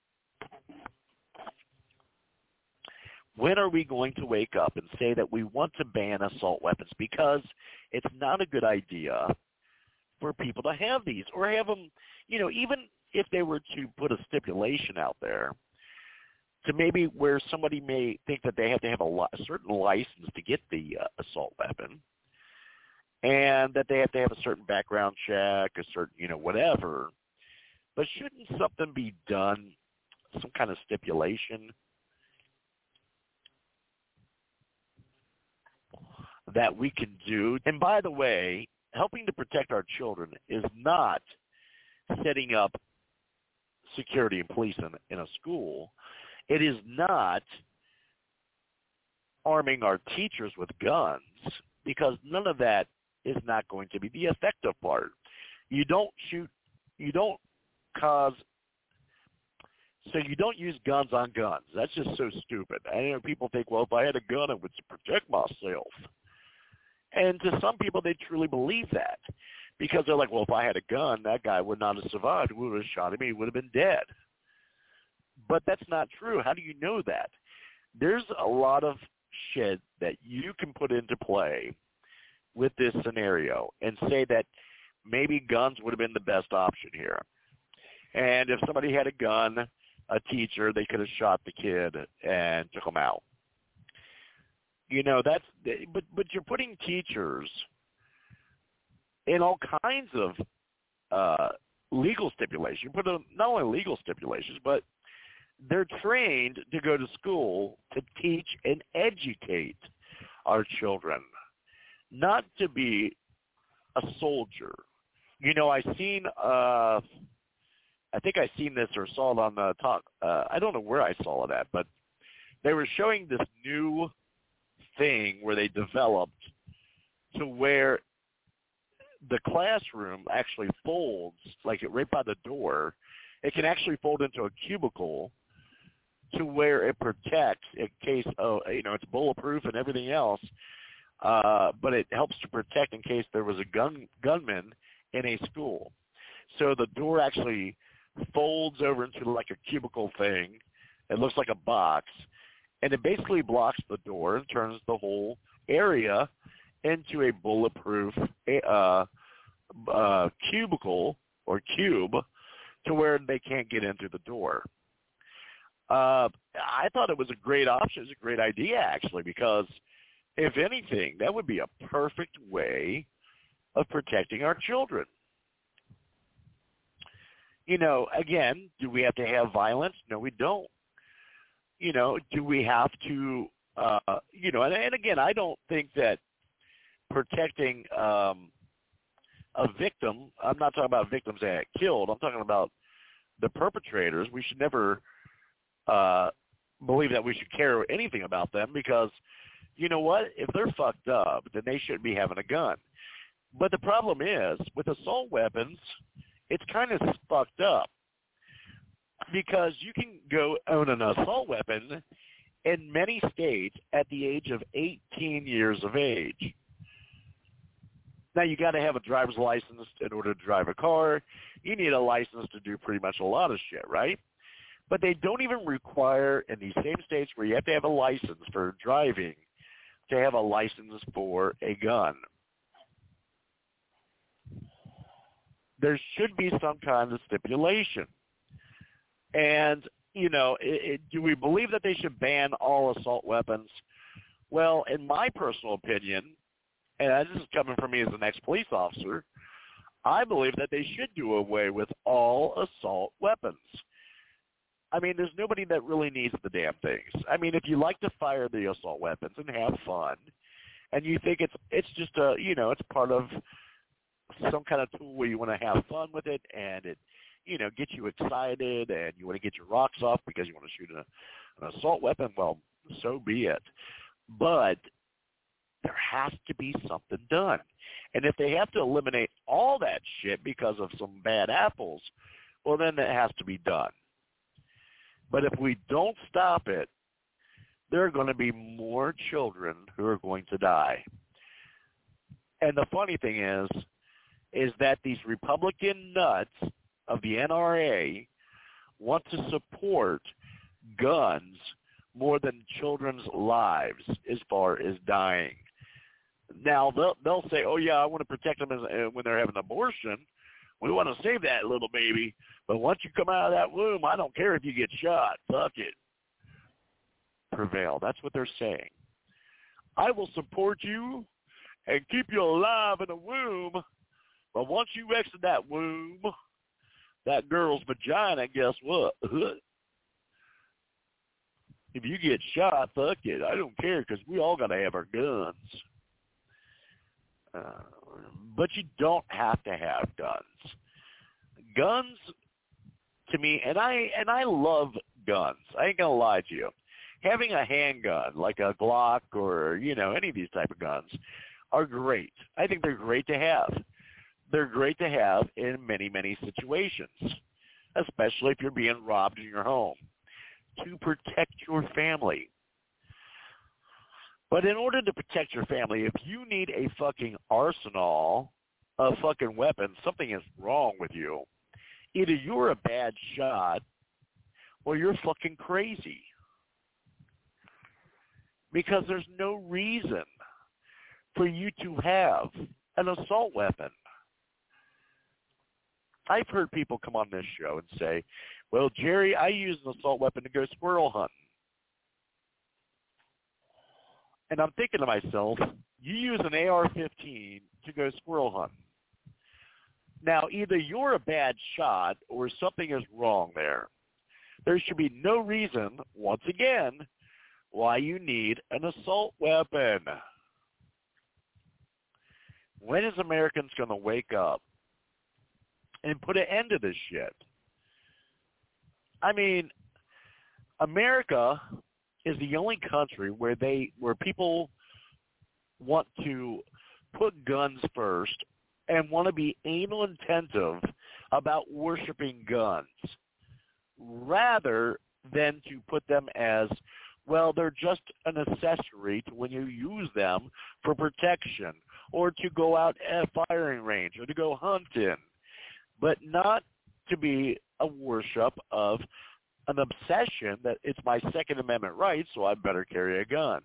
When are we going to wake up and say that we want to ban assault weapons? Because it's not a good idea for people to have these, or have them, even if they were to put a stipulation out there to maybe where somebody may think that they have to have a certain license to get the assault weapon, and that they have to have a certain background check, a certain, whatever. But shouldn't something be done, some kind of stipulation that we can do? And by the way, helping to protect our children is not setting up security and police in a school. It is not arming our teachers with guns, because none of that is not going to be the effective part. You don't use guns on guns. That's just so stupid. I know people think, well, if I had a gun, it would protect myself. And to some people, they truly believe that, because they're like, well, if I had a gun, that guy would not have survived. We would have shot him. He would have been dead. But that's not true. How do you know that? There's a lot of shit that you can put into play with this scenario and say that maybe guns would have been the best option here. And if somebody had a gun, a teacher, they could have shot the kid and took him out. But you're putting teachers in all kinds of legal stipulations. You put not only legal stipulations, but they're trained to go to school to teach and educate our children, not to be a soldier. I think I seen this or saw it on the talk. I don't know where I saw it at, but they were showing this new thing where they developed to where the classroom actually folds, like it right by the door. It can actually fold into a cubicle to where it protects in case, it's bulletproof and everything else, but it helps to protect in case there was a gunman in a school. So the door actually folds over into like a cubicle thing. It looks like a box, and it basically blocks the door and turns the whole area into a bulletproof cubicle or cube to where they can't get into the door. I thought it was a great option. It's a great idea, actually, because if anything, that would be a perfect way of protecting our children. Again, do we have to have violence? No, we don't. Do we have to, and again, I don't think that protecting a victim, I'm not talking about victims that get killed. I'm talking about the perpetrators. We should never believe that we should care anything about them because, you know what? If they're fucked up, then they shouldn't be having a gun. But the problem is, with assault weapons, it's kind of fucked up because you can go own an assault weapon in many states at the age of 18 years of age. Now, you got to have a driver's license in order to drive a car. You need a license to do pretty much a lot of shit, right? But they don't even require, in these same states where you have to have a license for driving, to have a license for a gun. There should be some kind of stipulation. And, you know, do we believe that they should ban all assault weapons? Well, in my personal opinion, and this is coming from me as an ex-police officer, I believe that they should do away with all assault weapons. I mean, there's nobody that really needs the damn things. I mean, if you like to fire the assault weapons and have fun, and you think it's just a, you know, it's part of some kind of tool where you want to have fun with it, and it, you know, gets you excited, and you want to get your rocks off because you want to shoot an assault weapon, well, so be it. But there has to be something done. And if they have to eliminate all that shit because of some bad apples, well, then it has to be done. But if we don't stop it, there are going to be more children who are going to die. And the funny thing is that these Republican nuts of the NRA want to support guns more than children's lives as far as dying. Now, they'll say, oh, yeah, I want to protect them when they're having an abortion. We want to save that little baby. But once you come out of that womb, I don't care if you get shot. Fuck it. Prevail. That's what they're saying. I will support you and keep you alive in the womb. But once you exit that womb, that girl's vagina, guess what? If you get shot, fuck it. I don't care because we all got to have our guns. But you don't have to have guns. Guns, to me, and I love guns. I ain't gonna lie to you. Having a handgun like a Glock or, you know, any of these type of guns are great. I think they're great to have. They're great to have in many, many situations, especially if you're being robbed in your home, to protect your family. But in order to protect your family, if you need a fucking arsenal of fucking weapons, something is wrong with you. Either you're a bad shot or you're fucking crazy. Because there's no reason for you to have an assault weapon. I've heard people come on this show and say, well, Jerry, I use an assault weapon to go squirrel hunting. And I'm thinking to myself, you use an AR-15 to go squirrel hunting. Now, either you're a bad shot or something is wrong there. There should be no reason, once again, why you need an assault weapon. When is Americans going to wake up and put an end to this shit? I mean, America is the only country where people want to put guns first and want to be anal intensive about worshiping guns rather than to put them as, well, they're just an accessory to when you use them for protection or to go out at a firing range or to go hunting, but not to be a worship of an obsession that it's my Second Amendment right, so I better carry a gun.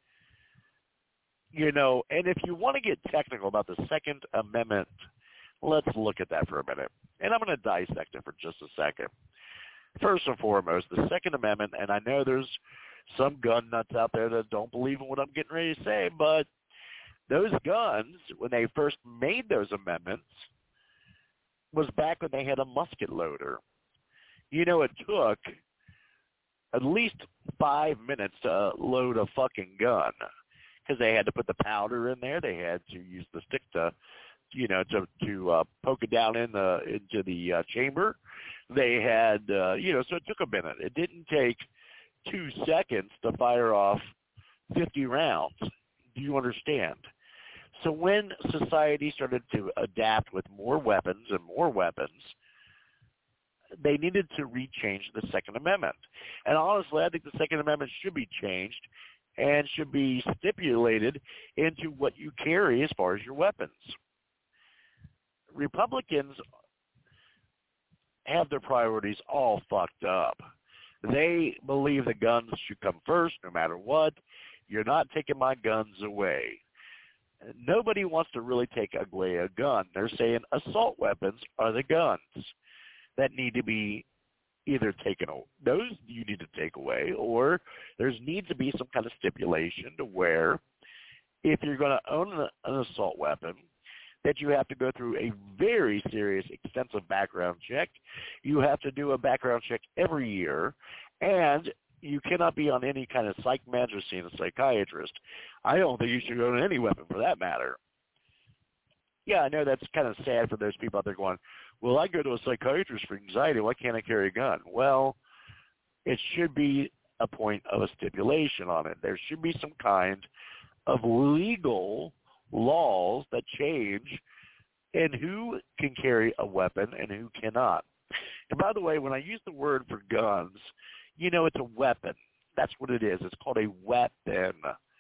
You know, and if you want to get technical about the Second Amendment, let's look at that for a minute. And I'm going to dissect it for just a second. First and foremost, the Second Amendment, and I know there's some gun nuts out there that don't believe in what I'm getting ready to say, but those guns, when they first made those amendments, was back when they had a musket loader. You know, it took at least 5 minutes to load a fucking gun because they had to put the powder in there. They had to use the stick to to poke it down into the chamber. They had, so it took a minute. It didn't take 2 seconds to fire off 50 rounds. Do you understand? So when society started to adapt with more weapons and more weapons, they needed to rechange the Second Amendment. And honestly, I think the Second Amendment should be changed and should be stipulated into what you carry as far as your weapons. Republicans have their priorities all fucked up. They believe the guns should come first no matter what. You're not taking my guns away. Nobody wants to really take away a gun. They're saying assault weapons are the guns that need to be either taken away. Those you need to take away, or there needs to be some kind of stipulation to where if you're going to own an assault weapon, that you have to go through a very serious, extensive background check. You have to do a background check every year, and you cannot be on any kind of psych meds or seeing a psychiatrist. I don't think you should own any weapon for that matter. Yeah, I know that's kind of sad for those people out there going, well, I go to a psychiatrist for anxiety. Why can't I carry a gun? Well, it should be a point of a stipulation on it. There should be some kind of legal laws that change in who can carry a weapon and who cannot. And by the way, when I use the word for guns, it's a weapon. That's what it is. It's called a weapon.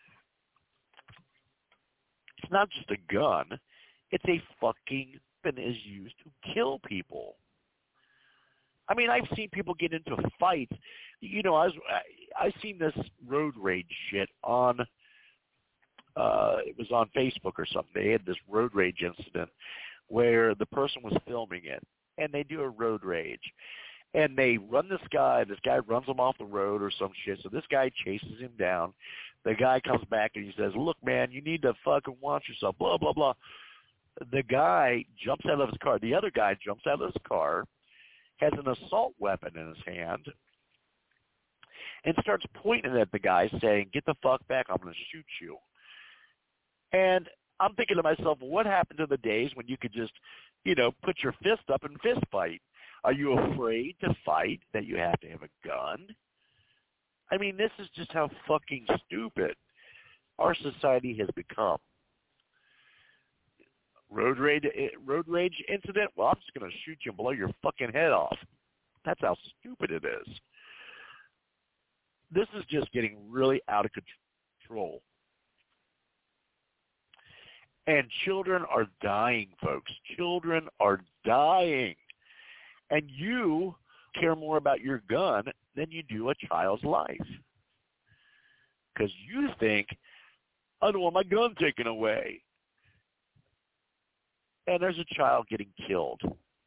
It's not just a gun. It's a fucking weapon is used to kill people. I mean, I've seen people get into fights. I've seen this road rage shit on it was on Facebook or something. They had this road rage incident where the person was filming it, and they do a road rage. And they run this guy runs him off the road or some shit, so this guy chases him down. The guy comes back and he says, look, man, you need to fucking watch yourself, blah, blah, blah. The guy jumps out of his car. The other guy jumps out of his car, has an assault weapon in his hand, and starts pointing at the guy saying, get the fuck back, I'm going to shoot you. And I'm thinking to myself, what happened to the days when you could just, put your fist up and fist fight? Are you afraid to fight that you have to have a gun? I mean, this is just how fucking stupid our society has become. Road rage incident? Well, I'm just going to shoot you and blow your fucking head off. That's how stupid it is. This is just getting really out of control. And children are dying, folks. Children are dying. And you care more about your gun than you do a child's life. Because you think, I don't want my gun taken away. And there's a child getting killed.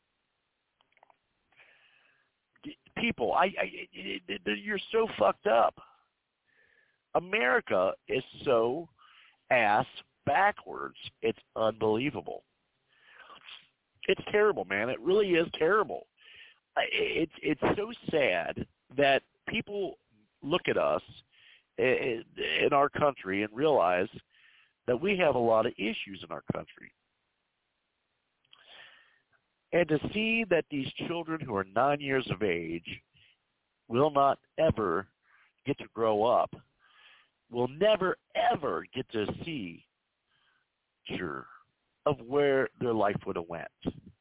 People, you're so fucked up. America is so ass backwards. It's unbelievable. It's terrible, man. It really is terrible. It's so sad that people look at us in our country and realize that we have a lot of issues in our country. And to see that these children who are 9 years of age will not ever get to grow up, will never, ever get to see of where their life would have went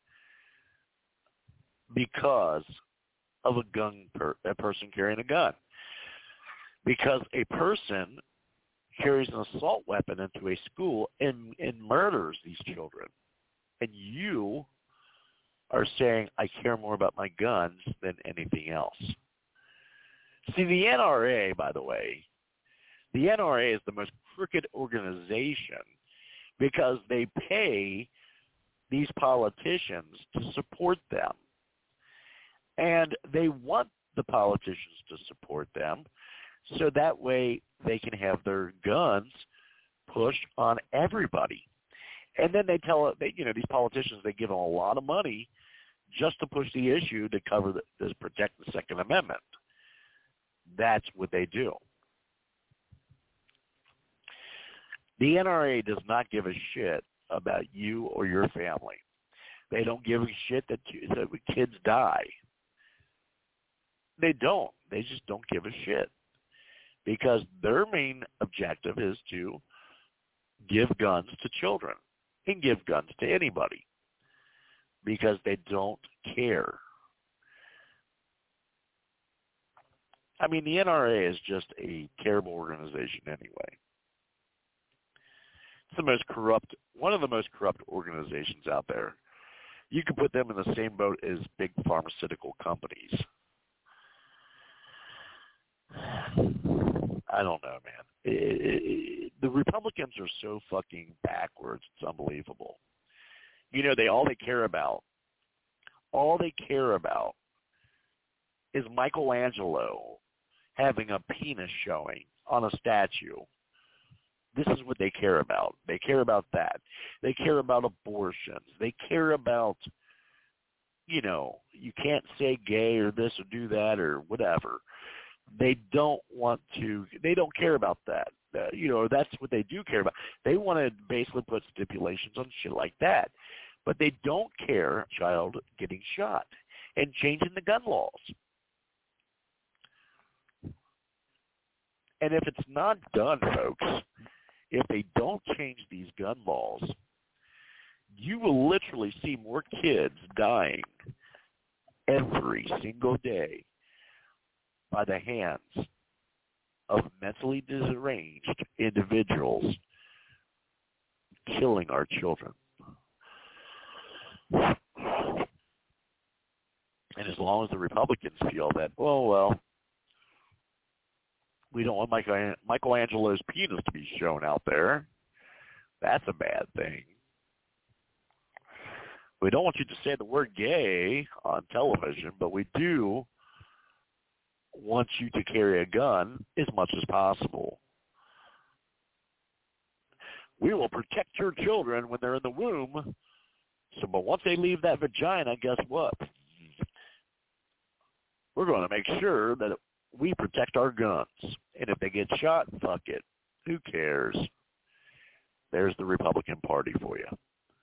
because of a person carrying a gun. Because a person carries an assault weapon into a school and murders these children. And you are saying, I care more about my guns than anything else. See, the NRA, by the way, the NRA is the most crooked organization because they pay these politicians to support them. And they want the politicians to support them so that way they can have their guns pushed on everybody. And then they these politicians, they give them a lot of money just to push the issue to to protect the Second Amendment. That's what they do. The NRA does not give a shit about you or your family. They don't give a shit that kids die. They don't. They just don't give a shit. Because their main objective is to give guns to children and give guns to anybody. Because they don't care. I mean, the NRA is just a terrible organization anyway. It's the most corrupt, one of the most corrupt organizations out there. You could put them in the same boat as big pharmaceutical companies. I don't know, man. The Republicans are so fucking backwards. It's unbelievable. You know, all they care about is Michelangelo having a penis showing on a statue. This is what they care about. They care about that. They care about abortions. They care about, you know, you can't say gay or this or do that or whatever. They don't care about that. You know, that's what they do care about. They want to basically put stipulations on shit like that. But they don't care child getting shot and changing the gun laws. And if it's not done, folks, if they don't change these gun laws, you will literally see more kids dying every single day by the hands of mentally deranged individuals killing our children. And as long as the Republicans feel that, well, we don't want Michelangelo's penis to be shown out there, that's a bad thing. We don't want you to say the word gay on television, but we do want you to carry a gun as much as possible. We will protect your children when they're in the womb. But once they leave that vagina, guess what? We're going to make sure that we protect our guns. And if they get shot, fuck it. Who cares? There's the Republican Party for you.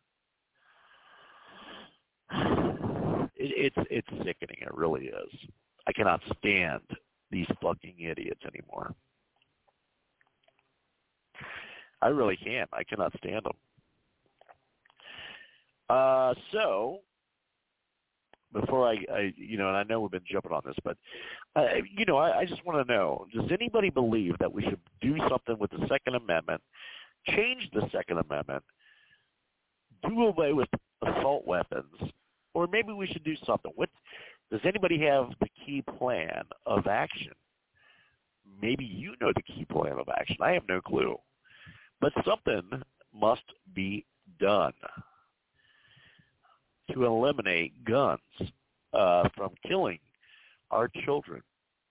It's sickening. It really is. I cannot stand these fucking idiots anymore. I really can't. I cannot stand them. So, before I and I know we've been jumping on this, but, I just want to know, does anybody believe that we should do something with the Second Amendment, change the Second Amendment, do away with assault weapons, or maybe we should do something? Does anybody have the key plan of action? Maybe you know the key plan of action. I have no clue. But something must be done to eliminate guns from killing our children.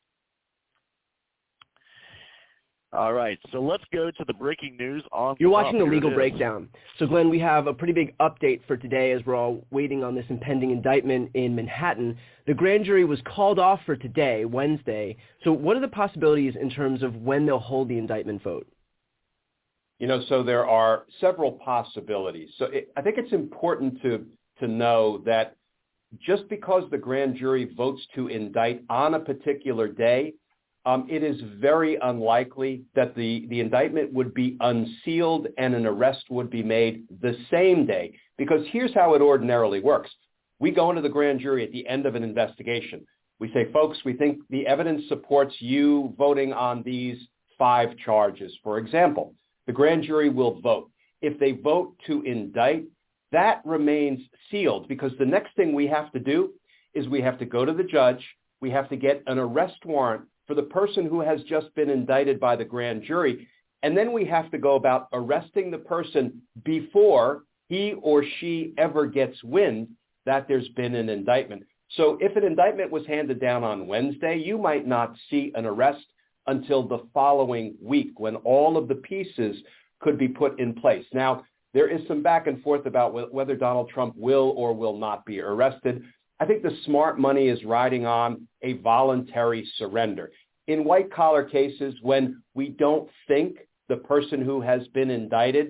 All right, so let's go to the breaking news on You're watching the Legal Breakdown. So, Glenn, we have a pretty big update for today as we're all waiting on this impending indictment in Manhattan. The grand jury was called off for today, Wednesday. So what are the possibilities in terms of when they'll hold the indictment vote? So there are several possibilities. So I think it's important to know that just because the grand jury votes to indict on a particular day, it is very unlikely that the indictment would be unsealed and an arrest would be made the same day. Because here's how it ordinarily works. We go into the grand jury at the end of an investigation. We say, folks, we think the evidence supports you voting on these 5 charges. For example, the grand jury will vote. If they vote to indict, that remains sealed because the next thing we have to do is we have to go to the judge. We have to get an arrest warrant for the person who has just been indicted by the grand jury. And then we have to go about arresting the person before he or she ever gets wind that there's been an indictment. So if an indictment was handed down on Wednesday, you might not see an arrest until the following week when all of the pieces could be put in place. Now, there is some back and forth about whether Donald Trump will or will not be arrested. I think the smart money is riding on a voluntary surrender. In white-collar cases, when we don't think the person who has been indicted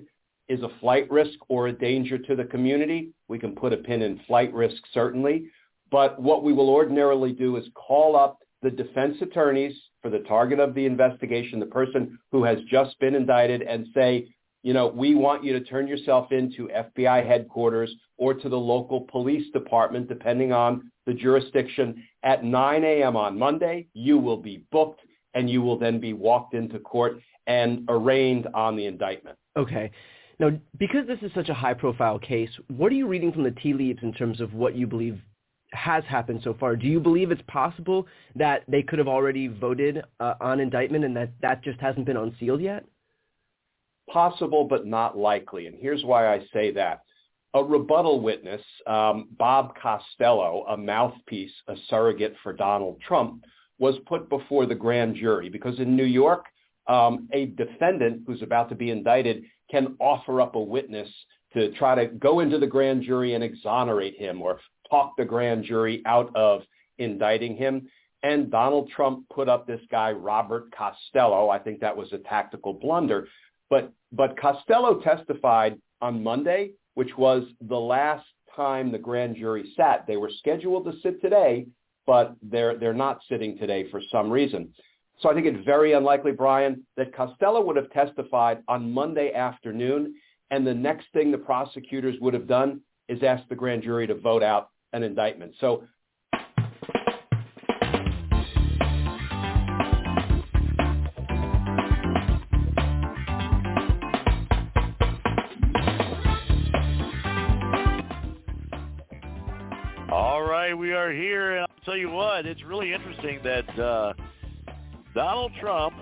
is a flight risk or a danger to the community, we can put a pin in flight risk, certainly. But what we will ordinarily do is call up the defense attorneys for the target of the investigation, the person who has just been indicted, and say, we want you to turn yourself into FBI headquarters or to the local police department, depending on the jurisdiction, at 9 a.m. on Monday. You will be booked, and you will then be walked into court and arraigned on the indictment. Okay. Now, because this is such a high-profile case, what are you reading from the tea leaves in terms of what you believe has happened so far? Do you believe it's possible that they could have already voted on indictment and that just hasn't been unsealed yet? Possible, but not likely. And here's why I say that. A rebuttal witness, Bob Costello, a mouthpiece, a surrogate for Donald Trump, was put before the grand jury because in New York, a defendant who's about to be indicted can offer up a witness to try to go into the grand jury and exonerate him or talk the grand jury out of indicting him. And Donald Trump put up this guy, Robert Costello. I think that was a tactical blunder. But Costello testified on Monday, which was the last time the grand jury sat. They were scheduled to sit today, but they're not sitting today for some reason. So I think it's very unlikely, Brian, that Costello would have testified on Monday afternoon, and the next thing the prosecutors would have done is ask the grand jury to vote out an indictment. So all right, we are here, and I'll tell you what, it's really interesting that Donald Trump,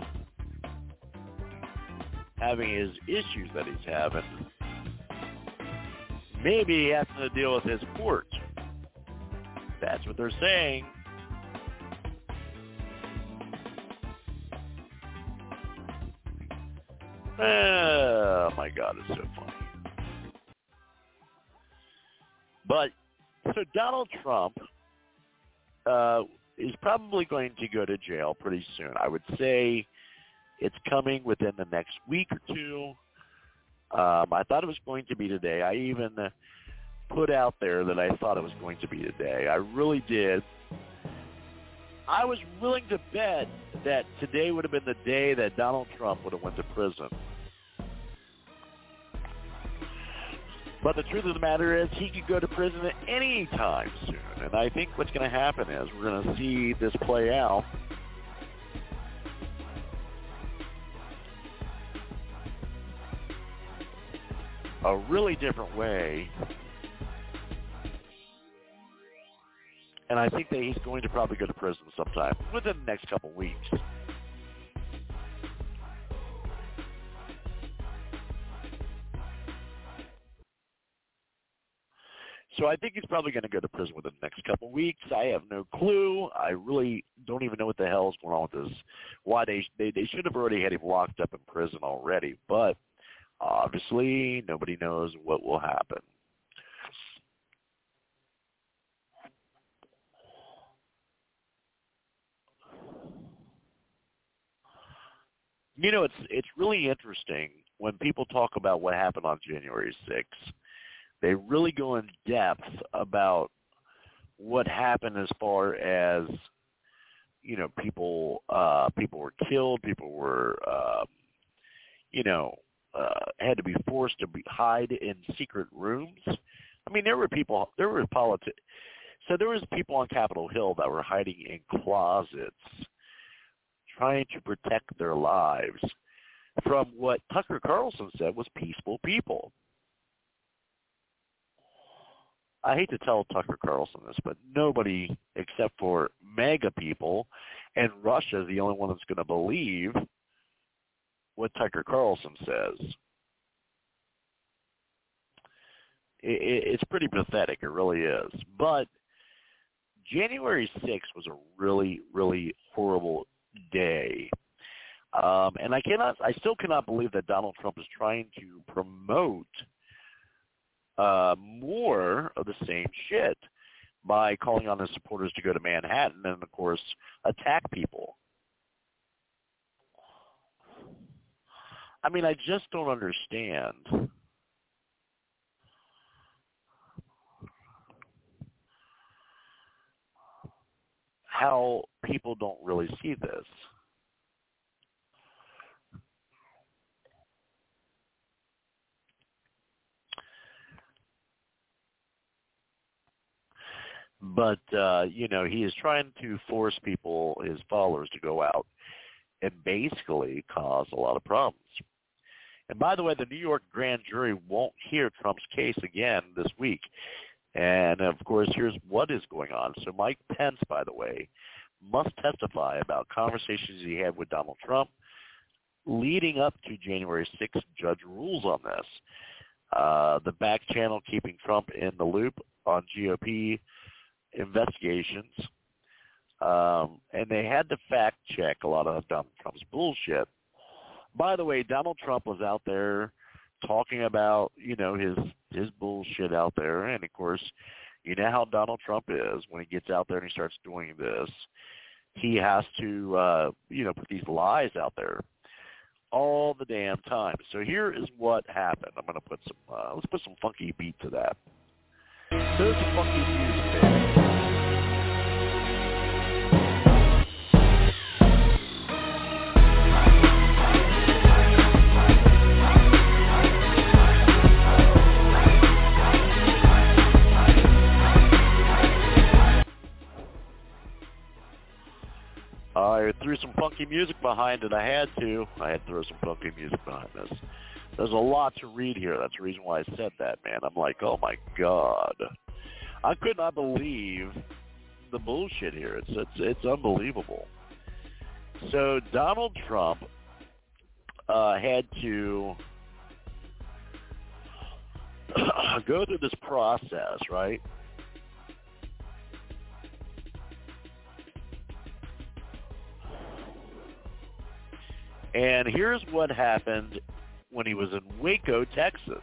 having his issues that he's having, maybe he has to deal with his court. That's what they're saying. Oh, my God, it's so funny. But, so Donald Trump is probably going to go to jail pretty soon. I would say it's coming within the next week or two. I thought it was going to be today. I even put out there that I thought it was going to be today. I really did. I was willing to bet that today would have been the day that Donald Trump would have went to prison. But the truth of the matter is he could go to prison at any time soon. And I think what's going to happen is we're going to see this play out. A really different way. And I think that he's going to probably go to prison sometime within the next couple weeks. So I think he's probably going to go to prison within the next couple weeks. I have no clue. I really don't even know what the hell is going on with this. Why they should have already had him locked up in prison already. But obviously, nobody knows what will happen. You know, it's really interesting when people talk about what happened on January 6th. They really go in depth about what happened as far as, you know, people were killed, people were, had to be forced to hide in secret rooms. I mean, there were people on Capitol Hill that were hiding in closets, trying to protect their lives from what Tucker Carlson said was peaceful people. I hate to tell Tucker Carlson this, but nobody except for MAGA people and Russia is the only one that's going to believe what Tucker Carlson says. It's pretty pathetic. It really is. But January 6th was a really, really horrible day. And I still cannot believe that Donald Trump is trying to promote more of the same shit by calling on his supporters to go to Manhattan and, of course, attack people. I mean, I just don't understand how people don't really see this. But, he is trying to force people, his followers, to go out and basically cause a lot of problems. And by the way, the New York grand jury won't hear Trump's case again this week. And, of course, here's what is going on. So Mike Pence, by the way, must testify about conversations he had with Donald Trump leading up to January 6th judge rules on this. The back channel keeping Trump in the loop on GOP investigations. And they had to fact check a lot of Donald Trump's bullshit. By the way, Donald Trump was out there talking about, his bullshit out there. And, of course, you know how Donald Trump is. When he gets out there and he starts doing this, he has to, put these lies out there all the damn time. So here is what happened. I'm going to put some, let's put some funky beat to that. There's some funky music there. I threw some funky music behind it. I had to throw some funky music behind this. There's a lot to read here. That's the reason why I said that, man. I'm like, oh my God. I could not believe the bullshit here. It's unbelievable. So Donald Trump had to go through this process, right? And here's what happened when he was in Waco, Texas.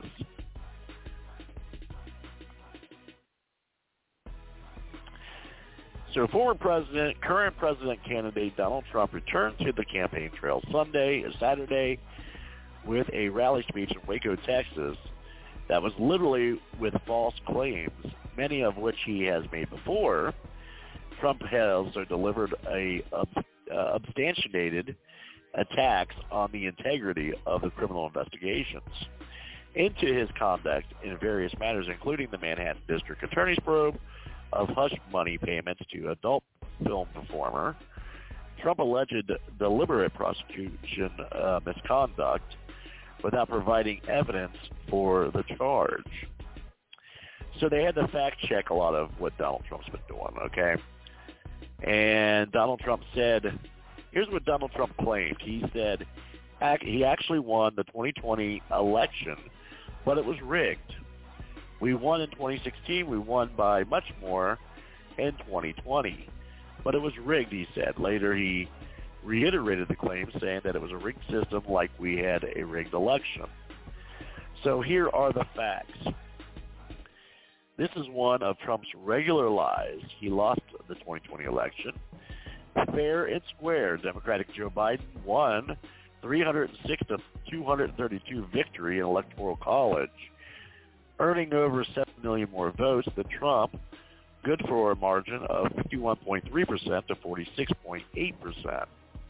So current president candidate Donald Trump returned to the campaign trail Saturday, with a rally speech in Waco, Texas, that was literally with false claims, many of which he has made before. Trump has delivered substantiated attacks on the integrity of the criminal investigations into his conduct in various matters, including the Manhattan District Attorney's probe of hush money payments to adult film performer, Trump alleged deliberate prosecution misconduct without providing evidence for the charge. So they had to fact check a lot of what Donald Trump's been doing, okay? And Donald Trump said, here's what Donald Trump claimed. He said he actually won the 2020 election, but it was rigged. We won in 2016. We won by much more in 2020. But it was rigged, he said. Later, he reiterated the claim, saying that it was a rigged system like we had a rigged election. So here are the facts. This is one of Trump's regular lies. He lost the 2020 election. Fair and square, Democratic Joe Biden won 306 to 232 victory in Electoral College, earning over 7 million more votes than Trump, good for a margin of 51.3% to 46.8%.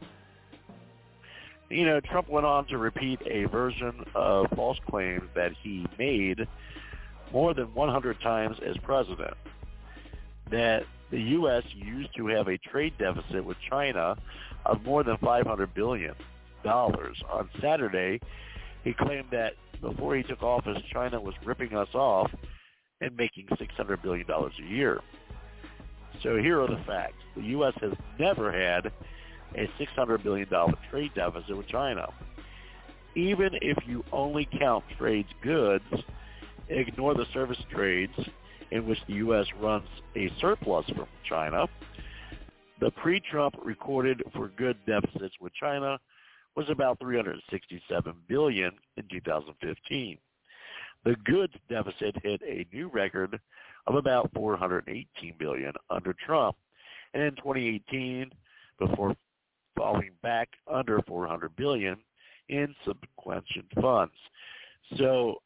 Trump went on to repeat a version of false claims that he made more than 100 times as president, that the U.S. used to have a trade deficit with China of more than $500 billion. On Saturday, he claimed that before he took office, China was ripping us off and making $600 billion a year. So here are the facts. The U.S. has never had a $600 billion trade deficit with China. Even if you only count trade goods, ignore the service trades in which the U.S. runs a surplus from China, the pre-Trump recorded for good deficits with China was about $367 billion in 2015. The goods deficit hit a new record of about $418 billion under Trump, and in 2018, before falling back under $400 billion in subsequent funds. So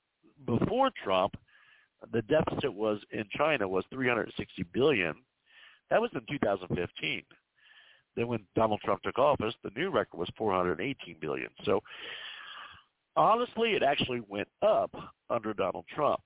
before Trump, the deficit was in China was $360 billion. That was in 2015. Then when Donald Trump took office, the new record was $418 billion. So honestly, it actually went up under Donald Trump.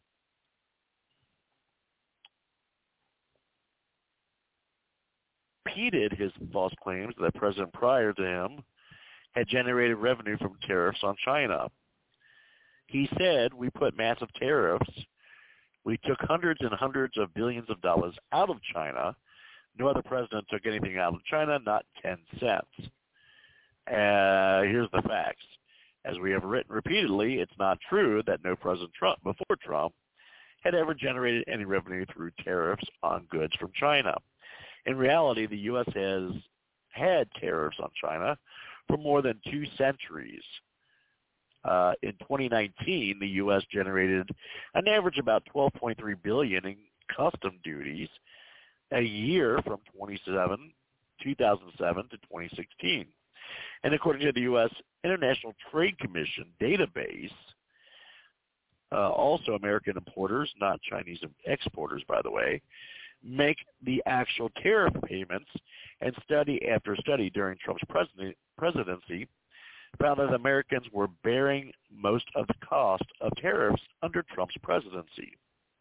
Repeated his false claims that the president prior to him had generated revenue from tariffs on China. He said, we put massive tariffs. We took hundreds and hundreds of billions of dollars out of China. No other president took anything out of China, not 10 cents. Here's the facts. As we have written repeatedly, it's not true that no President Trump before Trump had ever generated any revenue through tariffs on goods from China. In reality, the U.S. has had tariffs on China for more than 2 centuries. In 2019, the U.S. generated an average about $12.3 billion in custom duties a year from 2007 to 2016. And according to the U.S. International Trade Commission database, also American importers, not Chinese exporters, by the way, make the actual tariff payments, and study after study during Trump's presidency found that Americans were bearing most of the cost of tariffs under Trump's presidency.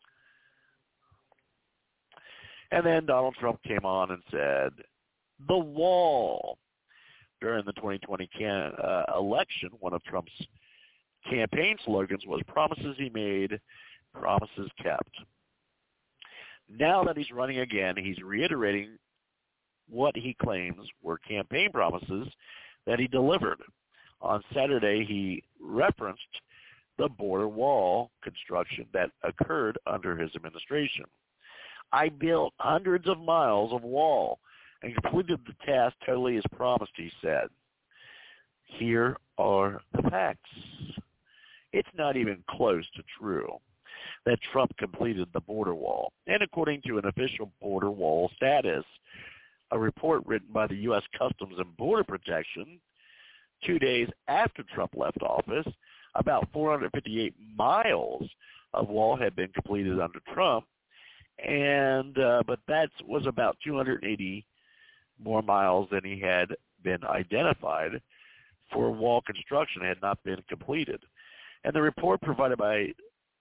And then Donald Trump came on and said, the wall. During the 2020 election, one of Trump's campaign slogans was promises he made, promises kept. Now that he's running again, he's reiterating what he claims were campaign promises that he delivered. On Saturday, he referenced the border wall construction that occurred under his administration. I built hundreds of miles of wall and completed the task totally as promised, he said. Here are the facts. It's not even close to true that Trump completed the border wall. And according to an official border wall status, a report written by the U.S. Customs and Border Protection 2 days after Trump left office, about 458 miles of wall had been completed under Trump, and but that was about 280 more miles than he had been identified for wall construction had not been completed. And the report provided by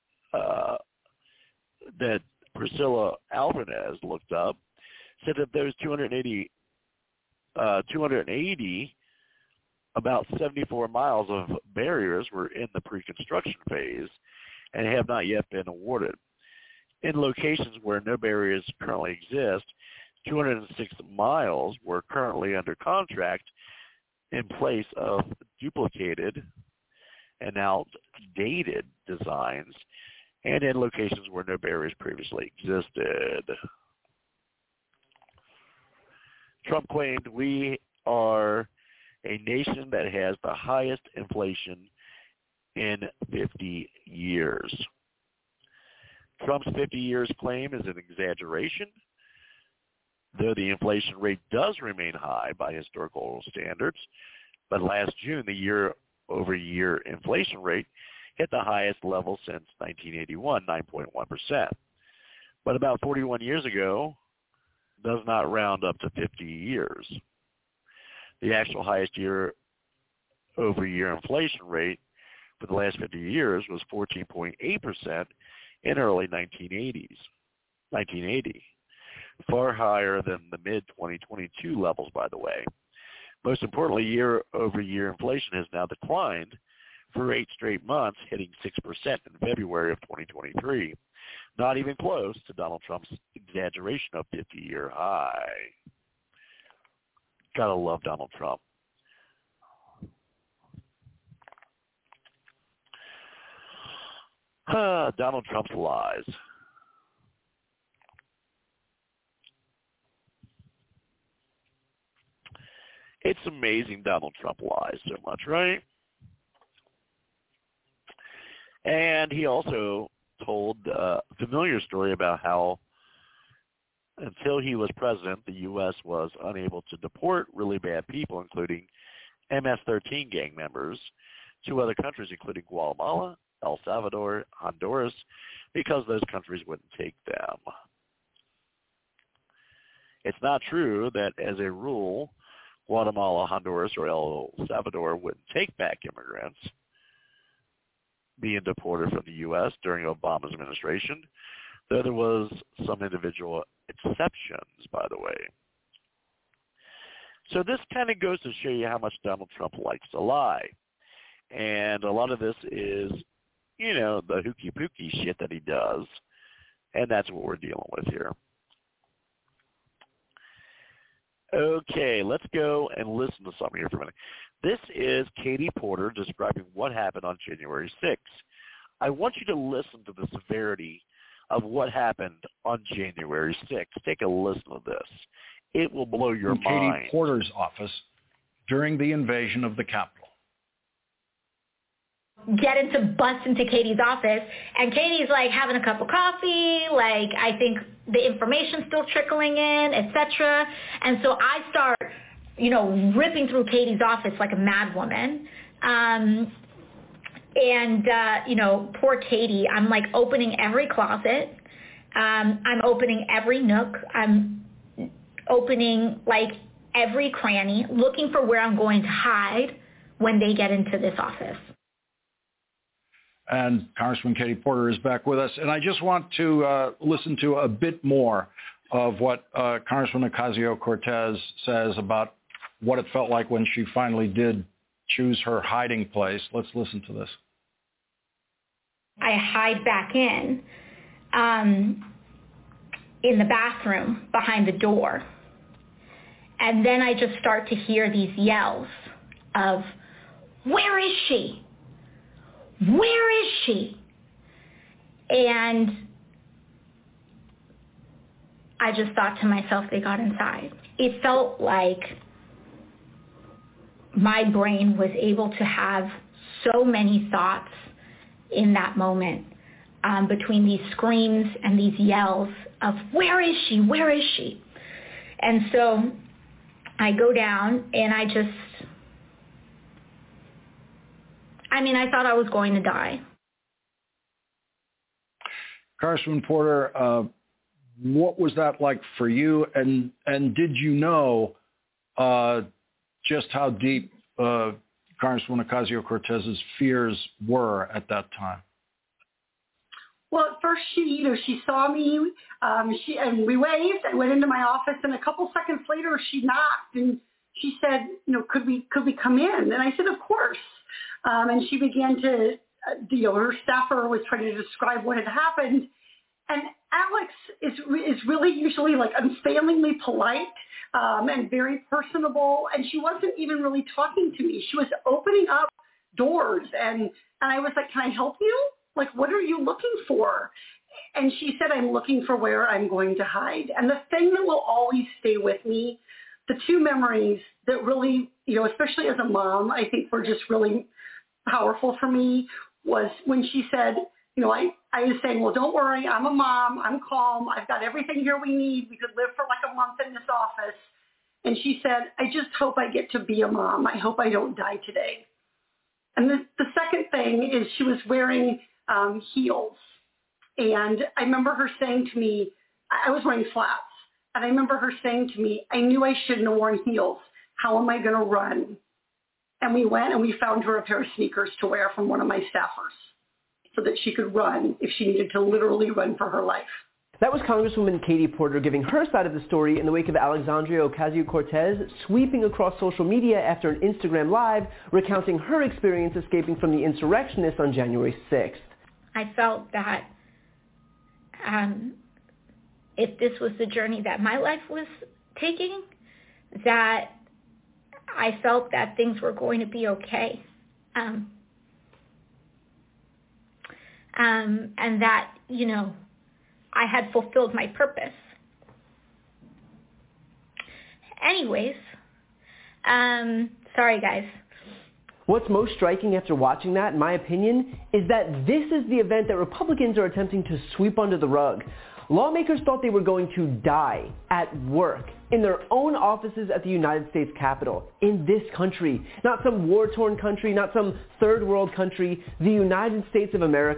that Priscilla Alvarez looked up said that those 280, about 74 miles of barriers were in the pre-construction phase and have not yet been awarded. In locations where no barriers currently exist, 206 miles were currently under contract in place of duplicated and outdated designs, and in locations where no barriers previously existed. Trump claimed we are a nation that has the highest inflation in 50 years. Trump's 50 years claim is an exaggeration, though the inflation rate does remain high by historical standards. But last June, the year-over-year inflation rate hit the highest level since 1981, 9.1%. But about 41 years ago does not round up to 50 years. The actual highest year-over-year inflation rate for the last 50 years was 14.8% in early 1980, far higher than the mid-2022 levels, by the way. Most importantly, year-over-year inflation has now declined for 8 straight months, hitting 6% in February of 2023. Not even close to Donald Trump's exaggeration of 50-year high. Gotta love Donald Trump. Donald Trump's lies. It's amazing Donald Trump lies so much, right? And he also told a familiar story about how until he was president, the U.S. was unable to deport really bad people, including MS-13 gang members, to other countries, including Guatemala, El Salvador, Honduras, because those countries wouldn't take them. It's not true that, as a rule, Guatemala, Honduras, or El Salvador wouldn't take back immigrants being deported from the U.S. during Obama's administration, though there was some individual exceptions, by the way. So this kind of goes to show you how much Donald Trump likes to lie. And a lot of this is, the hooky-pooky shit that he does, and that's what we're dealing with here. Okay, let's go and listen to something here for a minute. This is Katie Porter describing what happened on January 6th. I want you to listen to the severity of what happened on January 6th. Take a listen to this. It will blow your mind. Katie Porter's office during the invasion of the Capitol. Bust into Katie's office, and Katie's like having a cup of coffee, like I think the information's still trickling in, etc. And so I start, ripping through Katie's office like a mad woman. Poor Katie, I'm like opening every closet. I'm opening every nook. I'm opening like every cranny, looking for where I'm going to hide when they get into this office. And Congresswoman Katie Porter is back with us. And I just want to listen to a bit more of what Congresswoman Ocasio-Cortez says about what it felt like when she finally did choose her hiding place. Let's listen to this. I hide back in the bathroom behind the door. And then I just start to hear these yells of, "Where is she? Where is she?" And I just thought to myself, they got inside. It felt like my brain was able to have so many thoughts in that moment, between these screams and these yells of, "Where is she? Where is she?" And so I go down and I thought I was going to die. Congresswoman Porter, what was that like for you? And did you know just how deep Congresswoman Ocasio-Cortez's fears were at that time? Well, at first she saw me, and we waved. I went into my office, and a couple seconds later she knocked and she said, could we come in? And I said, of course. And she began to, her staffer was trying to describe what had happened. And Alex is really usually like unfailingly polite and very personable. And she wasn't even really talking to me. She was opening up doors. And I was like, can I help you? Like, what are you looking for? And she said, I'm looking for where I'm going to hide. And the thing that will always stay with me, the two memories that really, especially as a mom, I think were just really powerful for me, was when she said, I was saying, well, don't worry, I'm a mom, I'm calm, I've got everything here we need, we could live for like a month in this office. And she said, I just hope I get to be a mom. I hope I don't die today. And the second thing is she was wearing heels. And I remember her saying to me, I was wearing flats. And I remember her saying to me, I knew I shouldn't have worn heels. How am I going to run? And we went and we found her a pair of sneakers to wear from one of my staffers so that she could run if she needed to literally run for her life. That was Congresswoman Katie Porter giving her side of the story in the wake of Alexandria Ocasio-Cortez sweeping across social media after an Instagram Live recounting her experience escaping from the insurrectionists on January 6th. I felt that if this was the journey that my life was taking, that I felt that things were going to be okay. And that, I had fulfilled my purpose. Anyways, sorry guys. What's most striking after watching that, in my opinion, is that this is the event that Republicans are attempting to sweep under the rug. Lawmakers thought they were going to die at work, in their own offices at the United States Capitol, in this country. Not some war-torn country, not some third world country, the United States of America.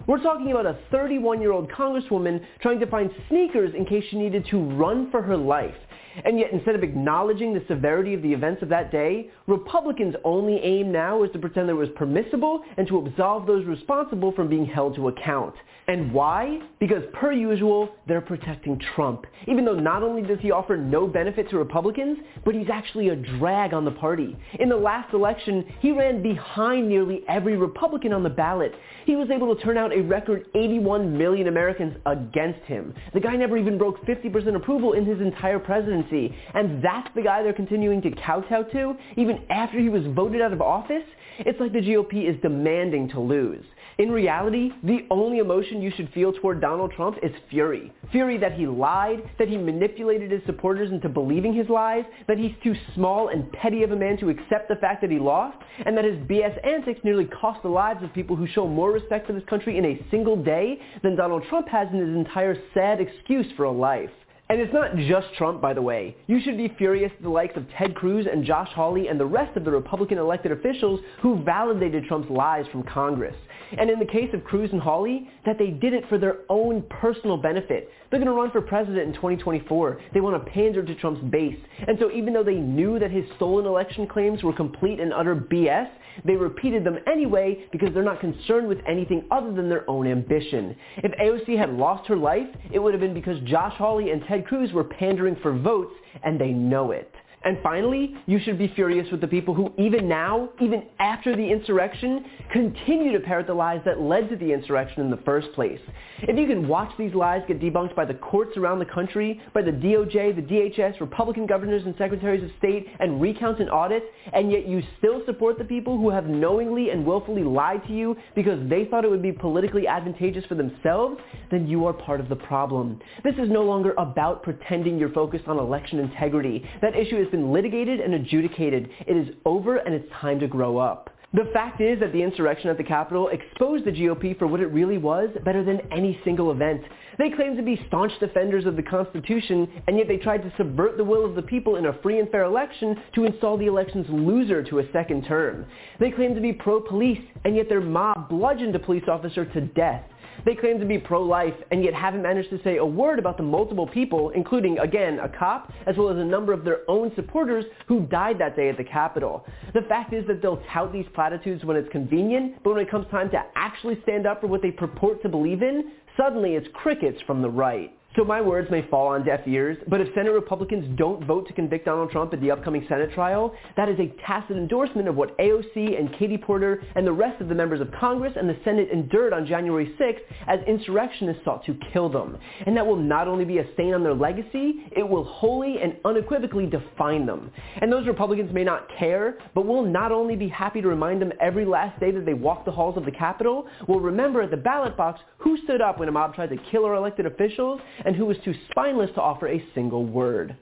We're talking about a 31-year-old congresswoman trying to find sneakers in case she needed to run for her life. And yet, instead of acknowledging the severity of the events of that day, Republicans' only aim now is to pretend that it was permissible and to absolve those responsible from being held to account. And why? Because, per usual, they're protecting Trump, even though not only does he offer no benefit to Republicans, but he's actually a drag on the party. In the last election, he ran behind nearly every Republican on the ballot. He was able to turn out a record 81 million Americans against him. The guy never even broke 50% approval in his entire presidency, and that's the guy they're continuing to kowtow to, even after he was voted out of office? It's like the GOP is demanding to lose. In reality, the only emotion you should feel toward Donald Trump is fury. Fury that he lied, that he manipulated his supporters into believing his lies, that he's too small and petty of a man to accept the fact that he lost, and that his BS antics nearly cost the lives of people who show more respect for this country in a single day than Donald Trump has in his entire sad excuse for a life. And it's not just Trump, by the way. You should be furious at the likes of Ted Cruz and Josh Hawley and the rest of the Republican elected officials who validated Trump's lies from Congress. And in the case of Cruz and Hawley, that they did it for their own personal benefit. They're going to run for president in 2024. They want to pander to Trump's base. And so even though they knew that his stolen election claims were complete and utter BS, they repeated them anyway because they're not concerned with anything other than their own ambition. If AOC had lost her life, it would have been because Josh Hawley and Ted Cruz were pandering for votes, and they know it. And finally, you should be furious with the people who even now, even after the insurrection, continue to parrot the lies that led to the insurrection in the first place. If you can watch these lies get debunked by the courts around the country, by the DOJ, the DHS, Republican governors and secretaries of state, and recounts and audits, and yet you still support the people who have knowingly and willfully lied to you because they thought it would be politically advantageous for themselves, then you are part of the problem. This is no longer about pretending you're focused on election integrity. That issue has been litigated and adjudicated. It is over and it's time to grow up. The fact is that the insurrection at the Capitol exposed the GOP for what it really was better than any single event. They claimed to be staunch defenders of the Constitution, and yet they tried to subvert the will of the people in a free and fair election to install the election's loser to a second term. They claimed to be pro-police, and yet their mob bludgeoned a police officer to death. They claim to be pro-life and yet haven't managed to say a word about the multiple people, including, again, a cop, as well as a number of their own supporters who died that day at the Capitol. The fact is that they'll tout these platitudes when it's convenient, but when it comes time to actually stand up for what they purport to believe in, suddenly it's crickets from the right. So my words may fall on deaf ears, but if Senate Republicans don't vote to convict Donald Trump at the upcoming Senate trial, that is a tacit endorsement of what AOC and Katie Porter and the rest of the members of Congress and the Senate endured on January 6th as insurrectionists sought to kill them. And that will not only be a stain on their legacy, it will wholly and unequivocally define them. And those Republicans may not care, but will not only be happy to remind them every last day that they walk the halls of the Capitol, will remember at the ballot box who stood up when a mob tried to kill our elected officials and who was too spineless to offer a single word.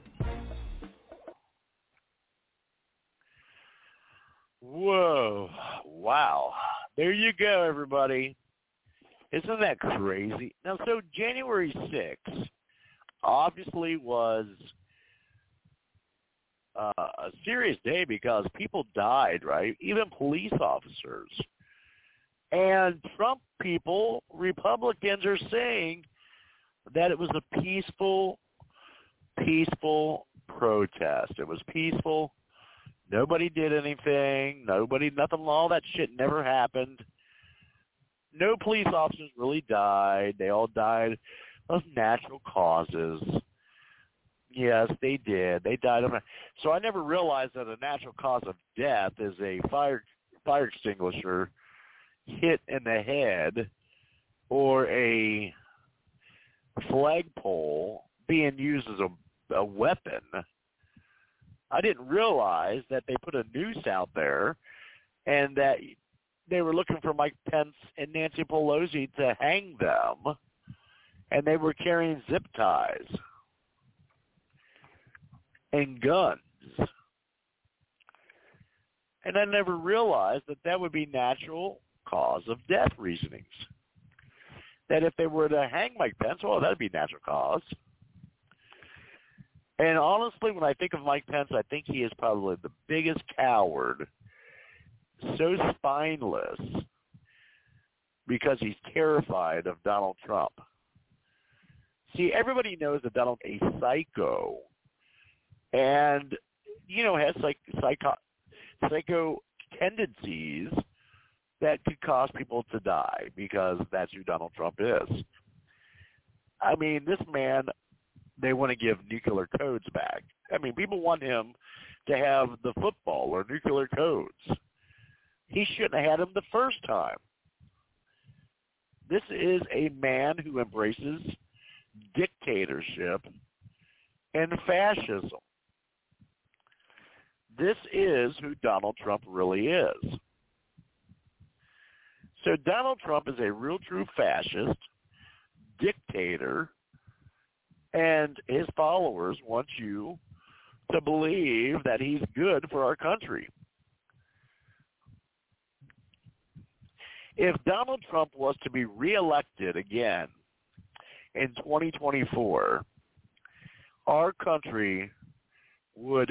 Whoa. Wow. There you go, everybody. Isn't that crazy? Now, so January 6th obviously was a serious day because people died, right? Even police officers. And Trump people, Republicans, are saying that it was a peaceful protest. It was peaceful. Nobody did anything. Nothing, all that shit never happened. No police officers really died. They all died of natural causes. Yes, they did. They died of. So I never realized that a natural cause of death is a fire extinguisher hit in the head or a flagpole being used as a weapon. I didn't realize that they put a noose out there and that they were looking for Mike Pence and Nancy Pelosi to hang them, and they were carrying zip ties and guns. And I never realized that that would be natural cause of death reasonings. That if they were to hang Mike Pence, well, that would be natural cause. And honestly, when I think of Mike Pence, I think he is probably the biggest coward, so spineless, because he's terrified of Donald Trump. See, everybody knows that Donald is a psycho and, has psycho tendencies that could cause people to die because that's who Donald Trump is. I mean, this man, they want to give nuclear codes back. I mean, people want him to have the football or nuclear codes. He shouldn't have had them the first time. This is a man who embraces dictatorship and fascism. This is who Donald Trump really is. So Donald Trump is a real true fascist, dictator, and his followers want you to believe that he's good for our country. If Donald Trump was to be reelected again in 2024, our country would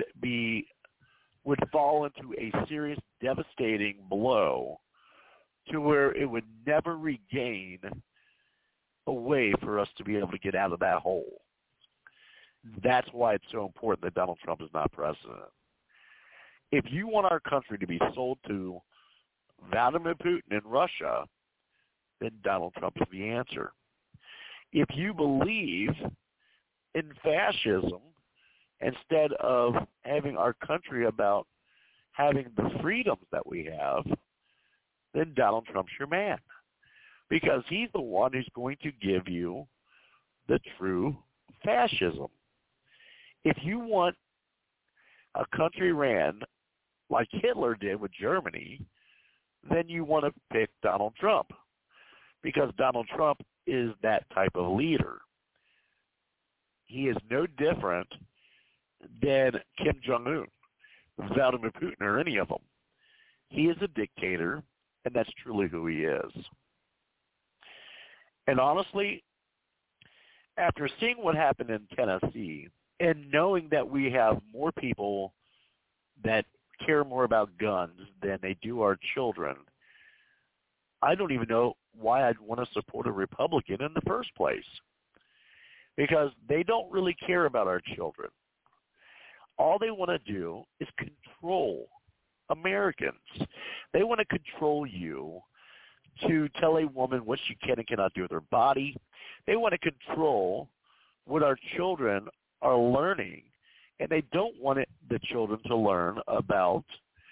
fall into a serious, devastating blow to where it would never regain a way for us to be able to get out of that hole. That's why it's so important that Donald Trump is not president. If you want our country to be sold to Vladimir Putin in Russia, then Donald Trump is the answer. If you believe in fascism, instead of having our country about having the freedoms that we have, then Donald Trump's your man. Because he's the one who's going to give you the true fascism. If you want a country ran like Hitler did with Germany, then you want to pick Donald Trump. Because Donald Trump is that type of leader. He is no different than Kim Jong-un, Vladimir Putin, or any of them. He is a dictator, and that's truly who he is. And honestly, after seeing what happened in Tennessee and knowing that we have more people that care more about guns than they do our children, I don't even know why I'd want to support a Republican in the first place, because they don't really care about our children. All they want to do is control Americans. They want to control you to tell a woman what she can and cannot do with her body. They want to control what our children are learning, and they don't want the children to learn about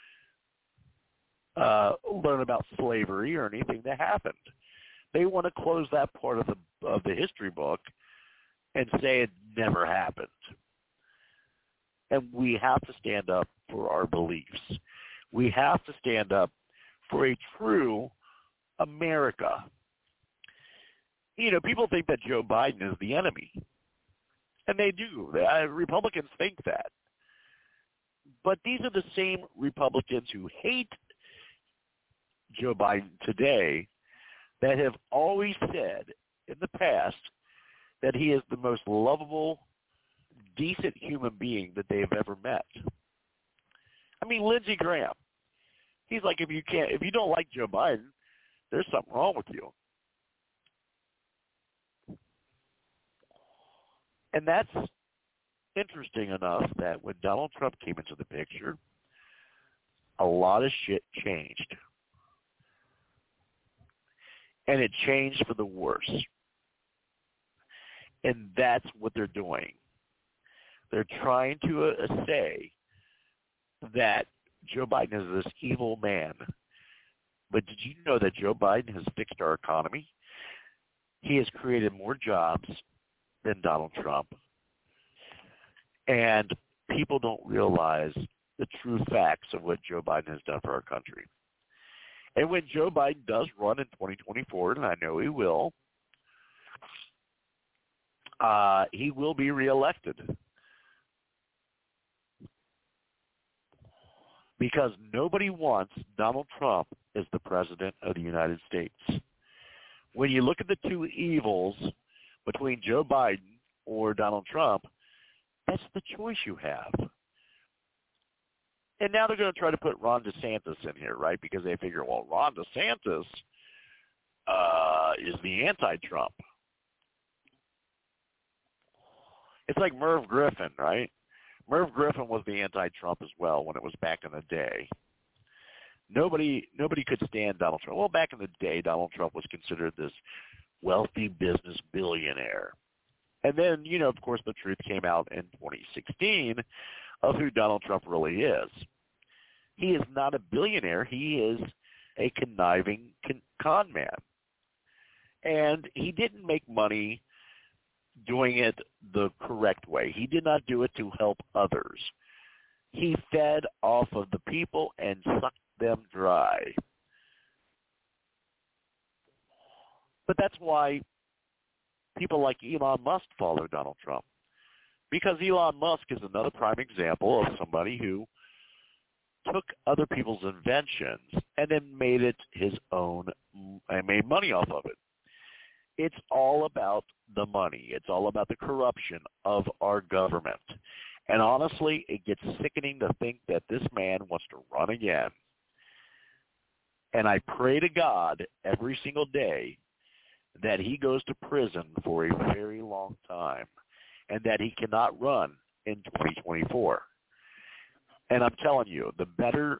slavery or anything that happened. They want to close that part of the history book and say it never happened. And we have to stand up for our beliefs. We have to stand up for a true America. People think that Joe Biden is the enemy. And they do. Republicans think that. But these are the same Republicans who hate Joe Biden today that have always said in the past that he is the most lovable, decent human being that they have ever met. I mean, Lindsey Graham. He's like, if you don't like Joe Biden, there's something wrong with you. And that's interesting enough that when Donald Trump came into the picture, a lot of shit changed. And it changed for the worse. And that's what they're doing. They're trying to say that Joe Biden is this evil man. But did you know that Joe Biden has fixed our economy? He has created more jobs than Donald Trump. And people don't realize the true facts of what Joe Biden has done for our country. And when Joe Biden does run in 2024, and I know he will be reelected. Because nobody wants Donald Trump as the president of the United States. When you look at the two evils between Joe Biden or Donald Trump, that's the choice you have. And now they're going to try to put Ron DeSantis in here, right? Because they figure, well, Ron DeSantis, is the anti-Trump. It's like Merv Griffin, right? Merv Griffin was the anti-Trump as well when it was back in the day. Nobody could stand Donald Trump. Well, back in the day, Donald Trump was considered this wealthy business billionaire. And then, of course, the truth came out in 2016 of who Donald Trump really is. He is not a billionaire. He is a conniving con man. And he didn't make money doing it the correct way. He did not do it to help others. He fed off of the people and sucked them dry. But that's why people like Elon Musk follow Donald Trump. Because Elon Musk is another prime example of somebody who took other people's inventions and then made it his own and made money off of it. It's all about the money. It's all about the corruption of our government. And honestly, it gets sickening to think that this man wants to run again. And I pray to God every single day that he goes to prison for a very long time and that he cannot run in 2024. And I'm telling you, the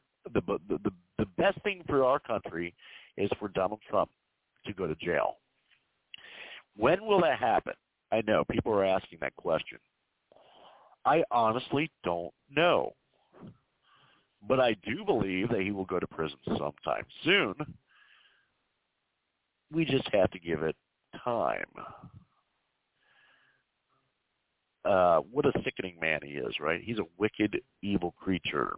best thing for our country is for Donald Trump to go to jail. When will that happen? I know people are asking that question. I honestly don't know. But I do believe that he will go to prison sometime soon. We just have to give it time. What a sickening man he is, right? He's a wicked, evil creature.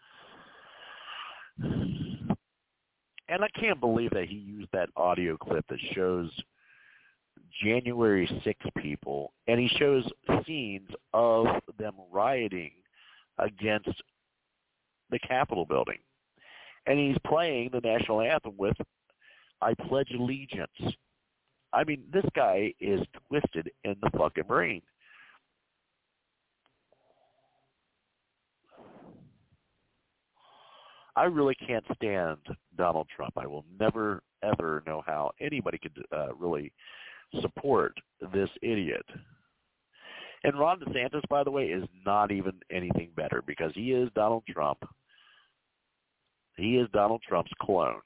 And I can't believe that he used that audio clip that shows January 6 people, and he shows scenes of them rioting against the Capitol building. And he's playing the national anthem with I Pledge Allegiance. I mean, this guy is twisted in the fucking brain. I really can't stand Donald Trump. I will never, ever know how anybody could really support this idiot. And Ron DeSantis, by the way, is not even anything better because he is Donald Trump. He is Donald Trump's clone.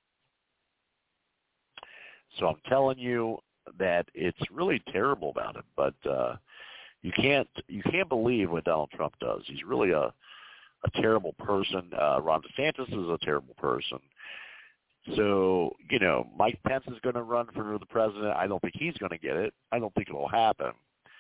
So I'm telling you that it's really terrible about him, but you can't believe what Donald Trump does. He's really a terrible person. Ron DeSantis is a terrible person. So, Mike Pence is going to run for the president. I don't think he's going to get it. I don't think it will happen.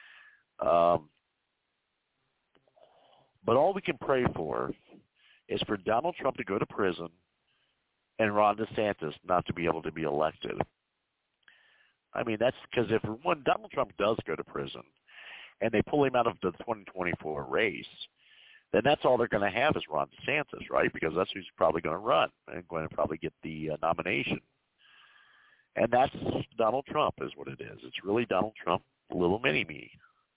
But all we can pray for is for Donald Trump to go to prison and Ron DeSantis not to be able to be elected. I mean, that's because when Donald Trump does go to prison and they pull him out of the 2024 race, then that's all they're going to have is Ron DeSantis, right? Because that's who's probably going to run and going to probably get the nomination. And that's Donald Trump is what it is. It's really Donald Trump, little mini-me.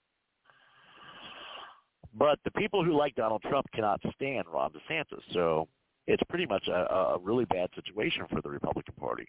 But the people who like Donald Trump cannot stand Ron DeSantis. So it's pretty much a really bad situation for the Republican Party.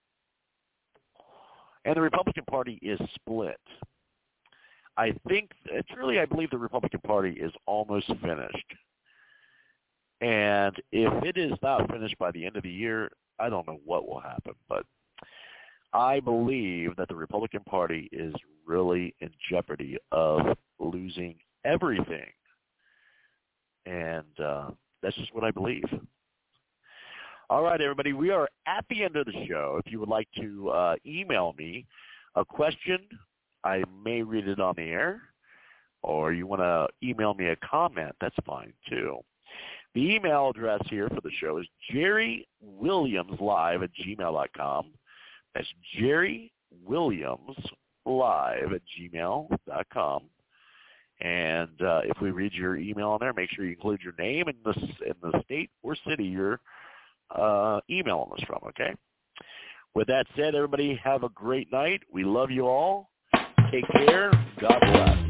And the Republican Party is split. I believe the Republican Party is almost finished. And if it is not finished by the end of the year, I don't know what will happen. But I believe that the Republican Party is really in jeopardy of losing everything. And that's just what I believe. All right, everybody, we are at the end of the show. If you would like to email me a question, I may read it on the air, or you want to email me a comment, that's fine too. The email address here for the show is jerrywilliamslive@gmail.com. That's jerrywilliamslive@gmail.com. And if we read your email on there, make sure you include your name and the state or city you're emailing us from, okay? With that said, everybody have a great night. We love you all. Take care. God bless.